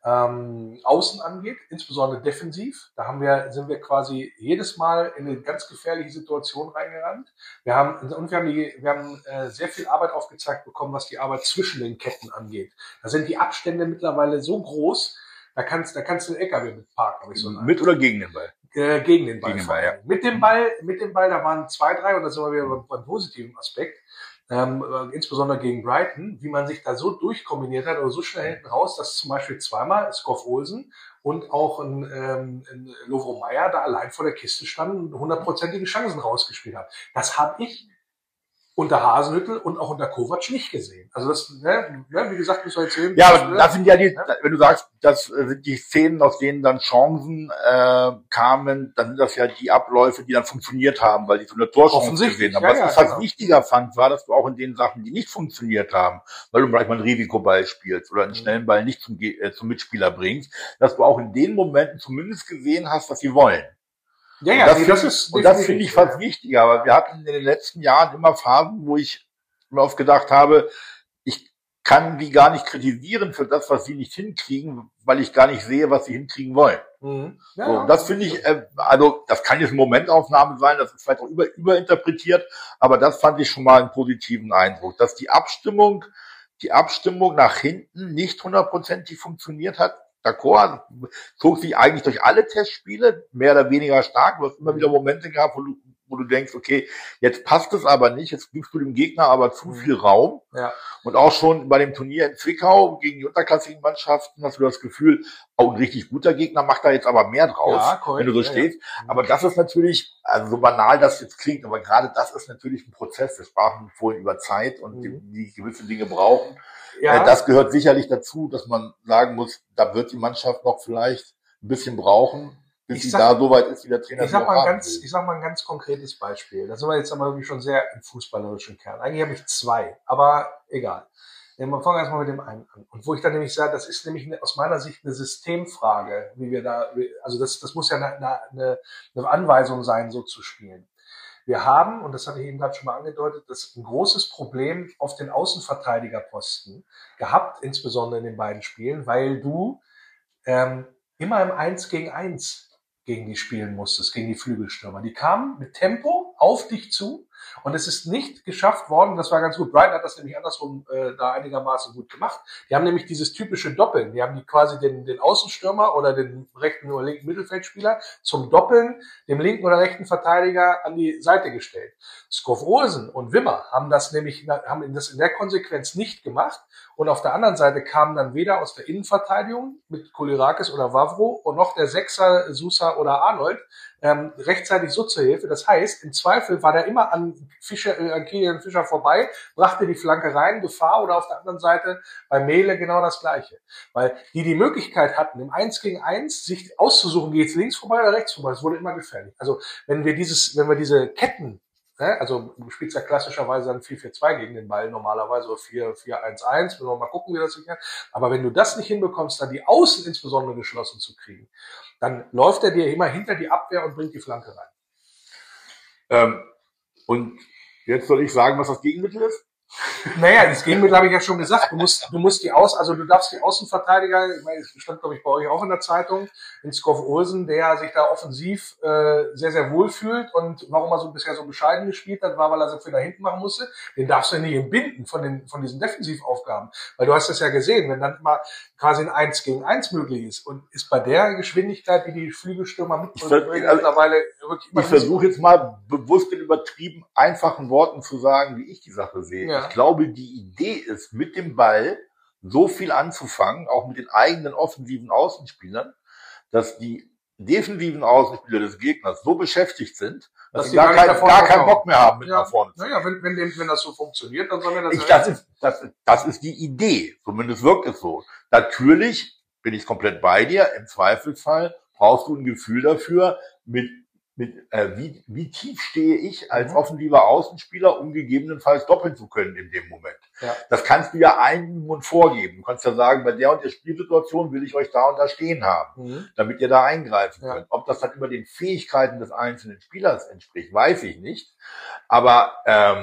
Speaker 1: Außen angeht, insbesondere defensiv. Da sind wir quasi jedes Mal in eine ganz gefährliche Situation reingerannt. Wir haben sehr viel Arbeit aufgezeigt bekommen, was die Arbeit zwischen den Ketten angeht. Da sind die Abstände mittlerweile so groß, da kannst du einen LKW mit parken. Habe ich so
Speaker 2: mit oder gegen den Ball?
Speaker 1: Gegen den Ball.
Speaker 2: Gegen den Ball, ja.
Speaker 1: Mit dem Ball, da waren 2, 3, und da sind wir wieder beim positiven Aspekt. Insbesondere gegen Brighton, wie man sich da so durchkombiniert hat oder so schnell hinten raus, dass zum Beispiel zweimal Skoff Olsen und auch ein Lovro Meyer da allein vor der Kiste standen und 100%ige Chancen rausgespielt haben. Das habe ich unter Hasenhüttl und auch unter Kovac nicht gesehen. Also das, wie gesagt, müssen wir jetzt sehen.
Speaker 2: Ja, aber das sind ja wenn du sagst, das sind die Szenen, aus denen dann Chancen kamen, dann sind das ja die Abläufe, die dann funktioniert haben, weil die so eine Torchance gesehen haben. Was ich fast wichtiger fand, war, dass du auch in den Sachen, die nicht funktioniert haben, weil du vielleicht mal einen Risikoball spielst oder einen schnellen Ball nicht zum Mitspieler bringst, dass du auch in den Momenten zumindest gesehen hast, was sie wollen. Das finde ich fast wichtiger, aber wir hatten in den letzten Jahren immer Phasen, wo ich mir oft gedacht habe, ich kann die gar nicht kritisieren für das, was sie nicht hinkriegen, weil ich gar nicht sehe, was sie hinkriegen wollen.
Speaker 1: Mhm.
Speaker 2: Das finde ich, also das kann jetzt eine Momentaufnahme sein, das ist vielleicht auch überinterpretiert, aber das fand ich schon mal einen positiven Eindruck, dass die Abstimmung nach hinten nicht 100%ig funktioniert hat. D'accord, zog sich eigentlich durch alle Testspiele, mehr oder weniger stark. Du hast immer wieder Momente gehabt, wo du denkst, okay, jetzt passt es aber nicht, jetzt gibst du dem Gegner aber zu viel Raum.
Speaker 1: Ja.
Speaker 2: Und auch schon bei dem Turnier in Zwickau gegen die unterklassigen Mannschaften hast du das Gefühl, ein richtig guter Gegner macht da jetzt aber mehr draus, wenn du so stehst. Ja. Aber das ist natürlich, also so banal das jetzt klingt, aber gerade das ist natürlich ein Prozess. Wir sprachen vorhin über Zeit und die gewisse Dinge brauchen. Ja. Das gehört sicherlich dazu, dass man sagen muss, da wird die Mannschaft noch vielleicht ein bisschen brauchen, bis sie da so weit ist, wie der Trainer
Speaker 1: ich sag mal ein ganz konkretes Beispiel. Da sind wir jetzt aber wirklich schon sehr im fußballerischen Kern. Eigentlich habe ich 2, aber egal. Wir fangen erstmal mit dem einen an. Und wo ich dann nämlich sage, das ist nämlich aus meiner Sicht eine Systemfrage, also das muss ja eine Anweisung sein, so zu spielen. Wir haben, und das hatte ich eben gerade schon mal angedeutet, das ein großes Problem auf den Außenverteidigerposten gehabt, insbesondere in den beiden Spielen, weil du immer im 1 gegen 1 gegen die spielen musstest, gegen die Flügelstürmer. Die kamen mit Tempo auf dich zu. Und es ist nicht geschafft worden, das war ganz gut. Brighton hat das nämlich andersrum da einigermaßen gut gemacht. Die haben nämlich dieses typische Doppeln. Die haben die quasi den Außenstürmer oder den rechten oder linken Mittelfeldspieler zum Doppeln dem linken oder rechten Verteidiger an die Seite gestellt. Skov Olsen und Wimmer haben das in der Konsequenz nicht gemacht. Und auf der anderen Seite kamen dann weder aus der Innenverteidigung mit Kolyrakis oder Wavro und noch der Sechser Sousa oder Arnold rechtzeitig so zur Hilfe. Das heißt, im Zweifel war der immer an Kilian Fischer vorbei, brachte die Flanke rein, Gefahr, oder auf der anderen Seite bei Mele genau das Gleiche. Weil die Möglichkeit hatten, im 1 gegen 1 sich auszusuchen, geht es links vorbei oder rechts vorbei. Es wurde immer gefährlich. Also wenn wir diese Ketten, also du spielst ja klassischerweise dann 4-4-2 gegen den Ball normalerweise, oder 4-4-1-1, müssen wir mal gucken, wie das sich hat. Aber wenn du das nicht hinbekommst, dann die Außen insbesondere geschlossen zu kriegen, dann läuft er dir immer hinter die Abwehr und bringt die Flanke rein.
Speaker 2: Und jetzt soll ich sagen, was das Gegenmittel ist?
Speaker 1: Naja, das Gegenmittel habe ich ja schon gesagt. Du darfst die Außenverteidiger, ich meine, es stand, glaube ich, bei euch auch in der Zeitung, in Skov Olsen, der sich da offensiv sehr, sehr wohl fühlt, und warum er so bisher so bescheiden gespielt hat, war, weil er so viel da hinten machen musste. Den darfst du ja nicht entbinden von diesen Defensivaufgaben. Weil du hast das ja gesehen, wenn dann immer quasi ein 1 gegen 1 möglich ist, und ist bei der Geschwindigkeit, wie die Flügelstürmer mitbringen, mittlerweile wirklich immer.
Speaker 2: Ich versuche jetzt mal bewusst in übertrieben einfachen Worten zu sagen, wie ich die Sache sehe. Ja. Ich glaube, die Idee ist, mit dem Ball so viel anzufangen, auch mit den eigenen offensiven Außenspielern, dass die defensiven Außenspieler des Gegners so beschäftigt sind, dass sie gar keinen Bock mehr haben, mit nach vorne zu gehen.
Speaker 1: Naja, wenn das so funktioniert, dann soll er
Speaker 2: das ist die Idee. Zumindest wirkt es so. Natürlich bin ich komplett bei dir. Im Zweifelsfall brauchst du ein Gefühl dafür, wie tief stehe ich als offensiver Außenspieler, um gegebenenfalls doppeln zu können in dem Moment. Ja. Das kannst du ja einem und vorgeben. Du kannst ja sagen, bei der und der Spielsituation will ich euch da und da stehen haben, damit ihr da eingreifen könnt. Ob das dann über den Fähigkeiten des einzelnen Spielers entspricht, weiß ich nicht. Aber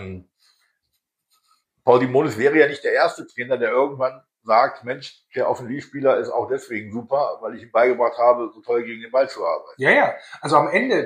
Speaker 2: Paul Simonis wäre ja nicht der erste Trainer, der irgendwann sagt, Mensch, der Offensivspieler ist auch deswegen super, weil ich ihm beigebracht habe, so toll gegen den Ball zu arbeiten.
Speaker 1: Ja. Also am Ende,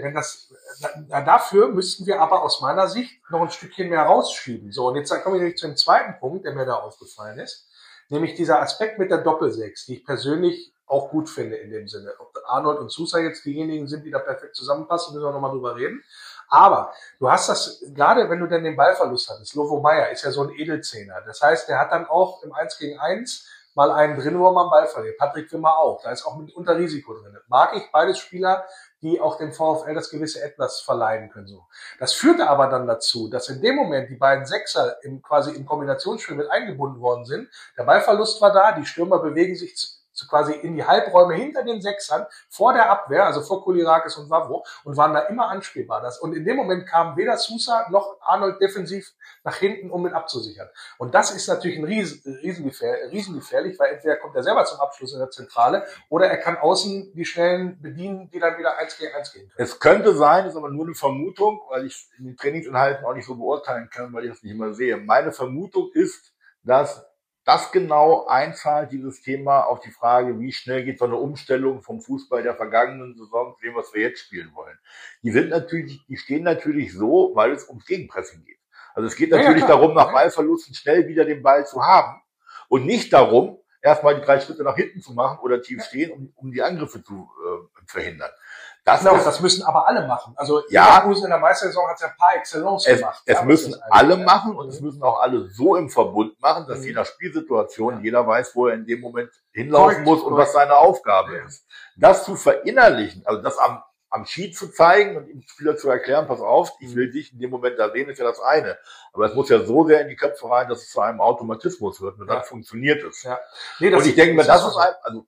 Speaker 1: dafür müssten wir aber aus meiner Sicht noch ein Stückchen mehr rausschieben. So, und jetzt komme ich nämlich zu dem zweiten Punkt, der mir da aufgefallen ist, nämlich dieser Aspekt mit der Doppelsechs, die ich persönlich auch gut finde in dem Sinne. Ob Arnold und Sousa jetzt diejenigen sind, die da perfekt zusammenpassen, müssen wir nochmal drüber reden. Aber du hast das, gerade wenn du dann den Ballverlust hattest, Lovo Meyer ist ja so ein Edelzehner. Das heißt, der hat dann auch im 1 gegen 1 mal einen drin, wo man Ball verliert. Patrick Wimmer auch. Da ist auch mitunter Risiko drin. Mag ich beides Spieler, die auch dem VfL das gewisse Etwas verleihen können. So. Das führte aber dann dazu, dass in dem Moment die beiden Sechser quasi im Kombinationsspiel mit eingebunden worden sind. Der Ballverlust war da, die Stürmer bewegen sich quasi in die Halbräume hinter den Sechsern, vor der Abwehr, also vor Kolyrakis und Wavro, und waren da immer anspielbar. Und in dem Moment kam weder Sousa noch Arnold defensiv nach hinten, um mit abzusichern. Und das ist natürlich ein riesengefährlich, weil entweder kommt er selber zum Abschluss in der Zentrale, oder er kann außen die Schnellen bedienen, die dann wieder 1 gegen 1 gehen können.
Speaker 2: Es könnte sein, ist aber nur eine Vermutung, weil ich in den Trainingsinhalten auch nicht so beurteilen kann, weil ich das nicht immer sehe. Meine Vermutung ist, dass das genau einzahlt, dieses Thema, auf die Frage, wie schnell geht so eine Umstellung vom Fußball der vergangenen Saison zu dem, was wir jetzt spielen wollen. Die stehen natürlich so, weil es ums Gegenpressing geht. Also es geht natürlich darum, nach Ballverlusten schnell wieder den Ball zu haben und nicht darum, erstmal die 3 Schritte nach hinten zu machen oder tief stehen, um die Angriffe zu verhindern.
Speaker 1: Das müssen aber alle machen. Also
Speaker 2: ja,
Speaker 1: Leverkusen in der Meistersaison hat es ja par excellence gemacht.
Speaker 2: Es müssen alle machen, und es müssen auch alle so im Verbund machen, dass je nach Spielsituation jeder weiß, wo er in dem Moment hinlaufen muss und was seine Aufgabe ist. Das zu verinnerlichen, also das am Sheet zu zeigen und dem Spieler zu erklären, pass auf, ich will dich in dem Moment da sehen, ist ja das eine. Aber es muss ja so sehr in die Köpfe rein, dass es zu einem Automatismus wird, und dann funktioniert es. Ja. Und ich denke mir, das ist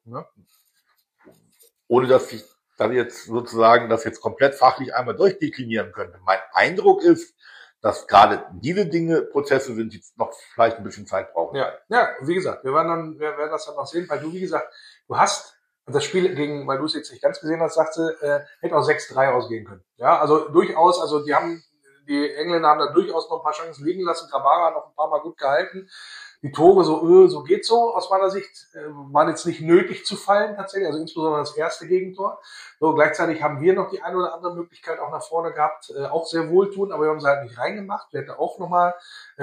Speaker 2: ohne dass ich jetzt sozusagen das jetzt komplett fachlich einmal durchdeklinieren könnte. Mein Eindruck ist, dass gerade diese Prozesse sind, die noch vielleicht ein bisschen Zeit brauchen.
Speaker 1: Ja, wie gesagt, wir werden das dann noch sehen, weil du, wie gesagt, du hast das Spiel weil du es jetzt nicht ganz gesehen hast, sagte, hätte auch 6-3 ausgehen können. Ja, also durchaus, die Engländer haben da durchaus noch ein paar Chancen liegen lassen, Kamara noch ein paar Mal gut gehalten. Die Tore so geht so aus meiner Sicht, waren jetzt nicht nötig zu fallen tatsächlich, also insbesondere das erste Gegentor. So, gleichzeitig haben wir noch die eine oder andere Möglichkeit auch nach vorne gehabt, auch sehr wohltun, aber wir haben sie halt nicht reingemacht. Wir hätten auch nochmal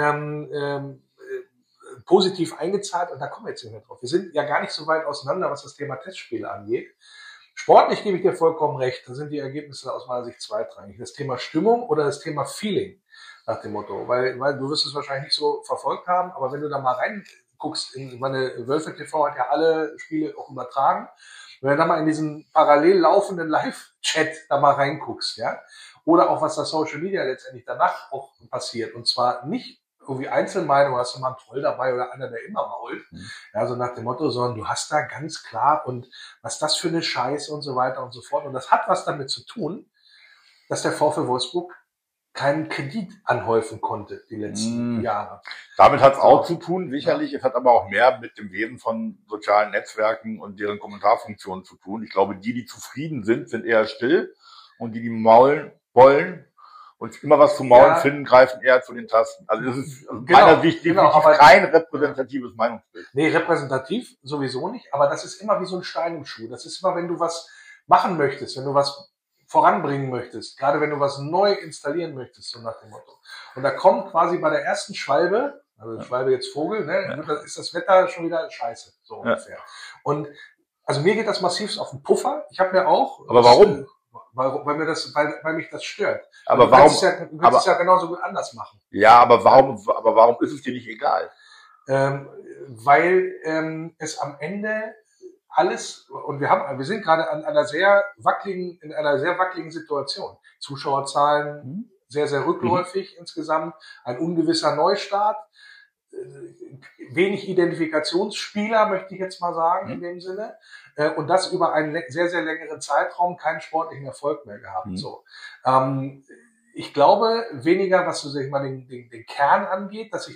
Speaker 1: positiv eingezahlt und da kommen wir jetzt nicht mehr drauf. Wir sind ja gar nicht so weit auseinander, was das Thema Testspiele angeht. Sportlich gebe ich dir vollkommen recht, da sind die Ergebnisse aus meiner Sicht zweitrangig. Das Thema Stimmung oder das Thema Feeling, nach dem Motto, weil du wirst es wahrscheinlich nicht so verfolgt haben, aber wenn du da mal reinguckst, meine Wölfe TV hat ja alle Spiele auch übertragen, wenn du da mal in diesen parallel laufenden Live-Chat da mal reinguckst, ja, oder auch was da Social Media letztendlich danach auch passiert, und zwar nicht irgendwie Einzelmeinung, hast du mal einen Troll dabei oder einer, der immer mault, ja, so nach dem Motto, sondern du hast da ganz klar und was das für eine Scheiße und so weiter und so fort. Und das hat was damit zu tun, dass der VfL Wolfsburg keinen Kredit anhäufen konnte die letzten Jahre.
Speaker 2: Damit hat es auch zu tun, sicherlich. Ja. Es hat aber auch mehr mit dem Wesen von sozialen Netzwerken und deren Kommentarfunktionen zu tun. Ich glaube, die zufrieden sind eher still und die maulen wollen und immer was zu maulen finden, greifen eher zu den Tasten. Also das ist aus meiner Sicht definitiv kein repräsentatives Meinungsbild.
Speaker 1: Nee, repräsentativ sowieso nicht, aber das ist immer wie so ein Stein im Schuh. Das ist immer, wenn du was machen möchtest, wenn du was voranbringen möchtest, gerade wenn du was neu installieren möchtest, so nach dem Motto. Und da kommt quasi bei der ersten Schwalbe, also Schwalbe jetzt Vogel, ne, ist das Wetter schon wieder scheiße, so ungefähr. Und also mir geht das massiv auf den Puffer. Ich habe mir auch...
Speaker 2: Aber warum?
Speaker 1: Weil mich das stört.
Speaker 2: Aber
Speaker 1: du
Speaker 2: warum?
Speaker 1: Du kannst es ja genauso gut anders machen.
Speaker 2: Ja, aber warum ist es dir nicht egal?
Speaker 1: Weil es am Ende alles, und wir sind gerade in einer sehr wackeligen Situation. Zuschauerzahlen sehr, sehr rückläufig insgesamt, ein ungewisser Neustart, wenig Identifikationsspieler, möchte ich jetzt mal sagen, in dem Sinne, und das über einen sehr, sehr längeren Zeitraum keinen sportlichen Erfolg mehr gehabt. So. Ich glaube weniger, was so, sag ich mal, den Kern angeht, dass sich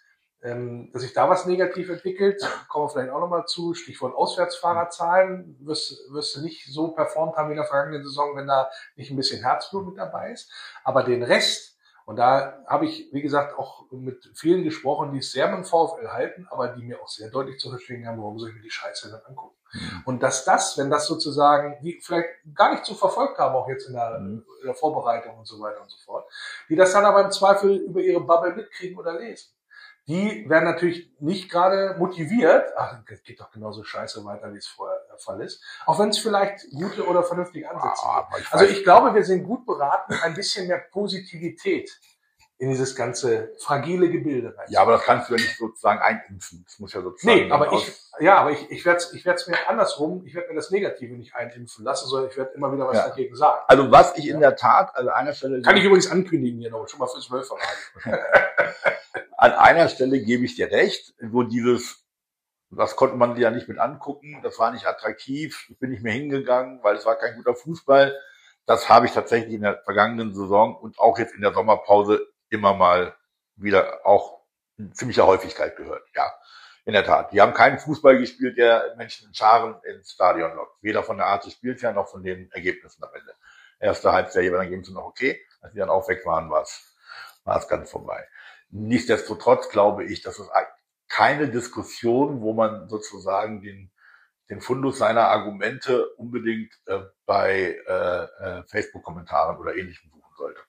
Speaker 1: da was negativ entwickelt, kommen wir vielleicht auch nochmal zu, Stichwort Auswärtsfahrerzahlen, wirst du nicht so performt haben wie in der vergangenen Saison, wenn da nicht ein bisschen Herzblut mit dabei ist. Aber den Rest, und da habe ich, wie gesagt, auch mit vielen gesprochen, die es sehr mit dem VfL halten, aber die mir auch sehr deutlich zu verstehen haben, warum soll ich mir die Scheiße dann angucken. Und dass wenn das sozusagen, die vielleicht gar nicht so verfolgt haben, auch jetzt in der Vorbereitung und so weiter und so fort, die das dann aber im Zweifel über ihre Bubble mitkriegen oder lesen. Die werden natürlich nicht gerade motiviert, das geht doch genauso scheiße weiter, wie es vorher der Fall ist, auch wenn es vielleicht gute oder vernünftige Ansätze gibt. Also ich glaube, wir sind gut beraten, ein bisschen mehr Positivität in dieses ganze fragile Gebilde rein.
Speaker 2: Ja, aber das kannst du ja nicht sozusagen einimpfen. Das muss ja sozusagen...
Speaker 1: Nee, aber ich werde mir andersrum, ich werde mir das Negative nicht einimpfen lassen, sondern ich werde immer wieder was dagegen sagen.
Speaker 2: Also was ich in der Tat, an einer Stelle...
Speaker 1: Kann ich übrigens ankündigen hier noch, schon mal fürs Wölferradio.
Speaker 2: An einer Stelle gebe ich dir recht, wo das konnte man dir ja nicht mit angucken, das war nicht attraktiv, ich bin nicht mehr hingegangen, weil es war kein guter Fußball. Das habe ich tatsächlich in der vergangenen Saison und auch jetzt in der Sommerpause immer mal wieder auch in ziemlicher Häufigkeit gehört. Ja, in der Tat. Die haben keinen Fußball gespielt, der Menschen in Scharen ins Stadion lockt. Weder von der Art des Spiels her noch von den Ergebnissen am Ende. Erste Halbserie war dann gegen noch okay. Als die dann auch weg waren, war es ganz vorbei. Nichtsdestotrotz glaube ich, dass es keine Diskussion, wo man sozusagen den Fundus seiner Argumente unbedingt bei Facebook-Kommentaren oder Ähnlichem suchen sollte.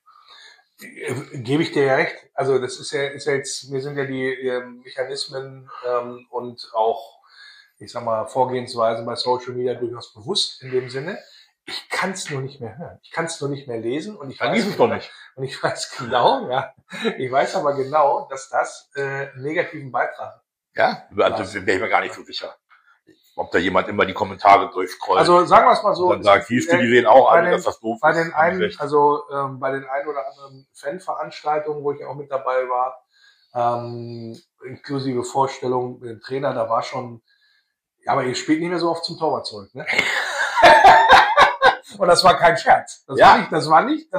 Speaker 1: Gebe ich dir ja recht. Also das ist ja jetzt, mir sind ja die Mechanismen und auch, ich sag mal, Vorgehensweisen bei Social Media durchaus bewusst in dem Sinne. Ich kann es nur nicht mehr hören. Ich kann es nur nicht mehr lesen und ich weiß es doch nicht. Und ich weiß genau, ich weiß aber genau, dass das einen negativen Beitrag.
Speaker 2: Ja, also wäre ich mir gar nicht so sicher. Ob da jemand immer die Kommentare durchscrollt.
Speaker 1: Also sagen wir es mal so.
Speaker 2: Und dann sagt, siehst du, die sehen auch alle, dass das doof ist.
Speaker 1: Bei den einen oder anderen Fanveranstaltungen, wo ich auch mit dabei war, inklusive Vorstellung mit dem Trainer, da war schon, ja, aber ihr spielt nicht mehr so oft zum Torwart zurück, ne? Und das war kein Scherz. Das war nicht.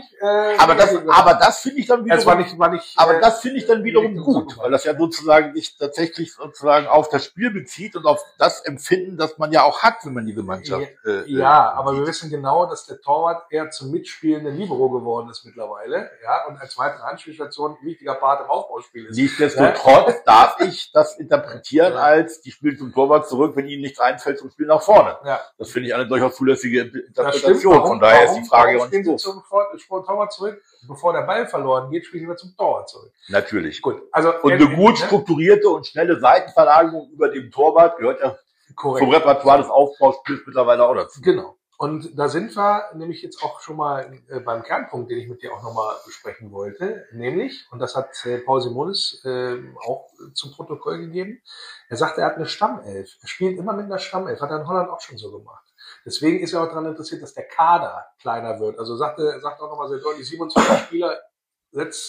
Speaker 2: Aber das finde ich dann wiederum, das finde ich dann wiederum gut, weil das ja sozusagen sich tatsächlich sozusagen auf das Spiel bezieht und auf das Empfinden, das man ja auch hat, wenn man diese Mannschaft.
Speaker 1: Aber wir wissen genau, dass der Torwart eher zum Mitspielende Libero geworden ist mittlerweile, ja, und als weitere Anspielstation ein wichtiger Part im Aufbauspiel ist.
Speaker 2: Nichtsdestotrotz darf ich das interpretieren als, die spielen zum Torwart zurück, wenn ihnen nichts einfällt, zum Spiel nach vorne.
Speaker 1: Ja.
Speaker 2: Das finde ich eine durchaus zulässige Interpretation. Von daher ist die Frage
Speaker 1: auch nicht so. Zum Torwart zurück, bevor der Ball verloren geht, spielen wir zum Torwart zurück.
Speaker 2: Natürlich.
Speaker 1: Gut. Also,
Speaker 2: und eine gut strukturierte und schnelle Seitenverlagerung über dem Torwart gehört ja zum Repertoire des Aufbauspiels mittlerweile auch dazu.
Speaker 1: Genau. Und da sind wir nämlich jetzt auch schon mal beim Kernpunkt, den ich mit dir auch nochmal besprechen wollte, nämlich, und das hat Paul Simonis auch zum Protokoll gegeben, er sagt, er hat eine Stammelf. Er spielt immer mit einer Stammelf, hat er in Holland auch schon so gemacht. Deswegen ist er auch daran interessiert, dass der Kader kleiner wird. Also sagt auch nochmal sehr deutlich, 27 Spieler, that's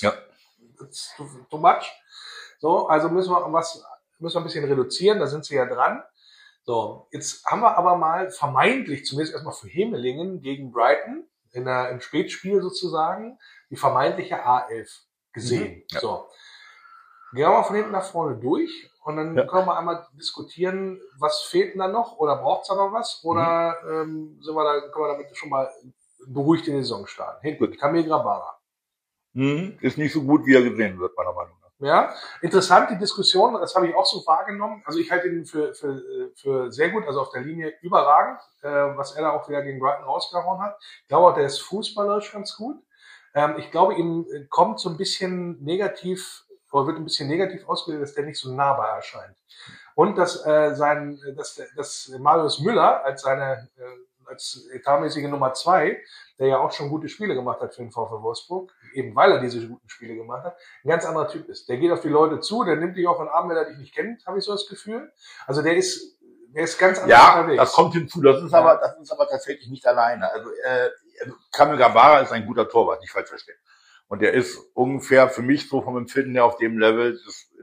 Speaker 1: too much. So, also müssen wir ein bisschen reduzieren, da sind sie ja dran. So, jetzt haben wir aber mal vermeintlich, zumindest erstmal für Hemelingen gegen Brighton, im Spätspiel sozusagen, die vermeintliche A11 gesehen. Ja. So. Gehen wir mal von hinten nach vorne durch und dann können wir einmal diskutieren, was fehlt denn da noch oder braucht es da noch was oder können wir damit schon mal beruhigt in die Saison starten. Hinten, Kamil Grabara.
Speaker 2: Ist nicht so gut, wie er gesehen wird, meiner Meinung nach.
Speaker 1: Ja, interessant die Diskussion, das habe ich auch so wahrgenommen. Also ich halte ihn für sehr gut, also auf der Linie überragend, was er da auch wieder gegen Brighton rausgehauen hat. Ich glaube auch, der ist fußballerisch ganz gut. Ich glaube, ihm kommt so ein bisschen negativ, oder wird ein bisschen negativ ausgelegt, dass der nicht so nahbar erscheint. Und dass Marius Müller als etatmäßige Nummer 2, der ja auch schon gute Spiele gemacht hat für den VfL Wolfsburg, eben weil er diese guten Spiele gemacht hat, ein ganz anderer Typ ist. Der geht auf die Leute zu, der nimmt dich auch in den Arm, wenn er dich nicht kennt, habe ich so das Gefühl. Also der ist ganz anders unterwegs.
Speaker 2: Ja, das kommt hinzu. Das ist aber tatsächlich nicht alleine. Also Kamil Grabara ist ein guter Torwart, nicht falsch verstehen. Und der ist ungefähr für mich so vom Empfinden her auf dem Level,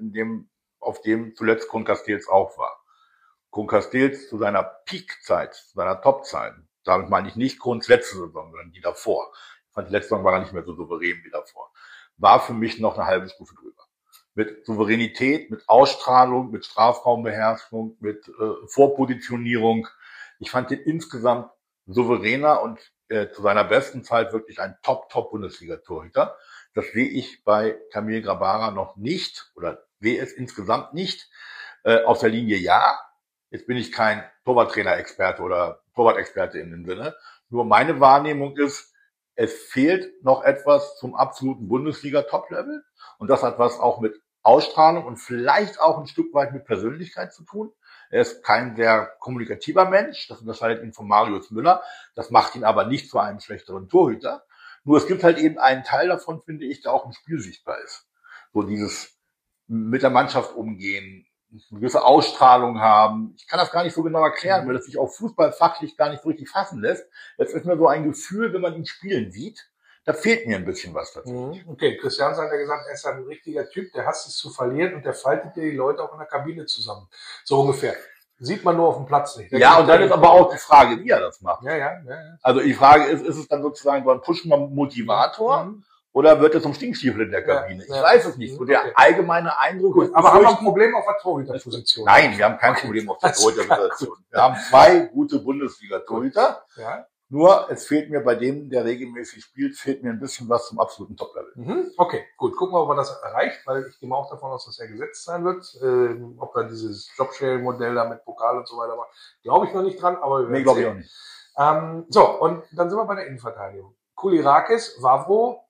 Speaker 2: auf dem zuletzt Koen Casteels auch war. Koen Casteels zu seiner Peak-Zeit, zu seiner Top-Zeit, damit meine ich nicht Koens letzte Saison, sondern die davor. Ich fand, die letzte Saison war er nicht mehr so souverän wie davor. War für mich noch eine halbe Stufe drüber. Mit Souveränität, mit Ausstrahlung, mit Strafraumbeherrschung, mit Vorpositionierung. Ich fand den insgesamt souveräner und zu seiner besten Zeit wirklich ein Top-Bundesliga-Torhüter. Das sehe ich bei Kamil Grabara noch nicht oder sehe es insgesamt nicht. Auf der Linie ja. Jetzt bin ich kein Torwarttrainer-Experte oder Torwart-Experte in dem Sinne. Nur meine Wahrnehmung ist, es fehlt noch etwas zum absoluten Bundesliga-Top-Level. Und das hat was auch mit Ausstrahlung und vielleicht auch ein Stück weit mit Persönlichkeit zu tun. Er ist kein sehr kommunikativer Mensch. Das unterscheidet ihn von Marius Müller. Das macht ihn aber nicht zu einem schlechteren Torhüter. Nur es gibt halt eben einen Teil davon, finde ich, der auch im Spiel sichtbar ist. So dieses mit der Mannschaft umgehen, eine gewisse Ausstrahlung haben. Ich kann das gar nicht so genau erklären, weil das sich auf Fußball fachlich gar nicht so richtig fassen lässt. Jetzt ist mir so ein Gefühl, wenn man ihn spielen sieht, da fehlt mir ein bisschen was dazu.
Speaker 1: Okay, Christian hat ja gesagt, er ist ein richtiger Typ, der hasst es zu verlieren und der faltet dir die Leute auch in der Kabine zusammen. So ungefähr. Sieht man nur auf dem Platz nicht.
Speaker 2: Ja, und dann ist aber auch die Frage, wie er das macht.
Speaker 1: Ja.
Speaker 2: Also die Frage ist es dann sozusagen so ein pushender Motivator? Oder wird es zum Stinkstiefel in der Kabine? Ich weiß es nicht. So der allgemeine Eindruck.
Speaker 1: Gut, aber haben wir ein Problem auf der Torhüterposition?
Speaker 2: Nein, wir haben kein Problem auf der Torhüterposition. Wir haben 2 gute Bundesliga-Torhüter.
Speaker 1: Ja.
Speaker 2: Nur, es fehlt mir bei dem, der regelmäßig spielt, fehlt mir ein bisschen was zum absoluten Top-Level.
Speaker 1: Okay, gut. Gucken wir, ob er das erreicht, weil ich gehe mal auch davon aus, dass er gesetzt sein wird. Ob er dieses Jobshare-Modell da mit Pokal und so weiter macht, glaube ich noch nicht dran, aber wir werden
Speaker 2: glaube ich auch nicht.
Speaker 1: So, und dann sind wir bei der Innenverteidigung. Kulirakis, Wavro,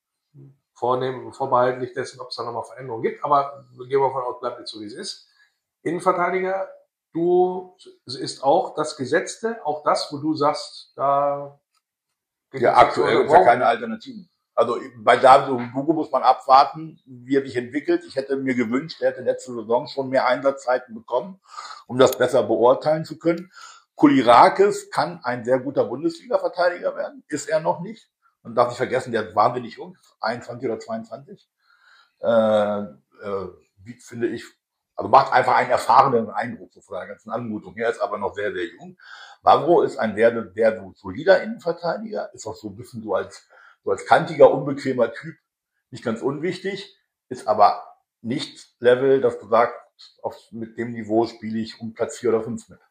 Speaker 1: vorbehaltlich dessen, ob es da nochmal Veränderungen gibt, aber wir gehen davon aus, bleibt jetzt so, wie es ist. Innenverteidiger, ist auch das Gesetzte, auch das, wo du sagst, da...
Speaker 2: Ja, aktuell ist ja keine Alternativen. Also bei David Hugo muss man abwarten, wie er sich entwickelt. Ich hätte mir gewünscht, er hätte letzte Saison schon mehr Einsatzzeiten bekommen, um das besser beurteilen zu können. Kulirakis kann ein sehr guter Bundesliga-Verteidiger werden, ist er noch nicht. Man darf nicht vergessen, der ist wahnsinnig jung, 21 oder 22. Wiegt, finde ich, Also macht einfach einen erfahrenen Eindruck, so von der ganzen Anmutung her, ist aber noch sehr, sehr jung. Wavro ist ein sehr, sehr solider Innenverteidiger, ist auch so ein bisschen so als kantiger, unbequemer Typ, nicht ganz unwichtig, ist aber nicht Level, dass du sagst, mit dem Niveau spiele ich um Platz 4 oder 5 mit.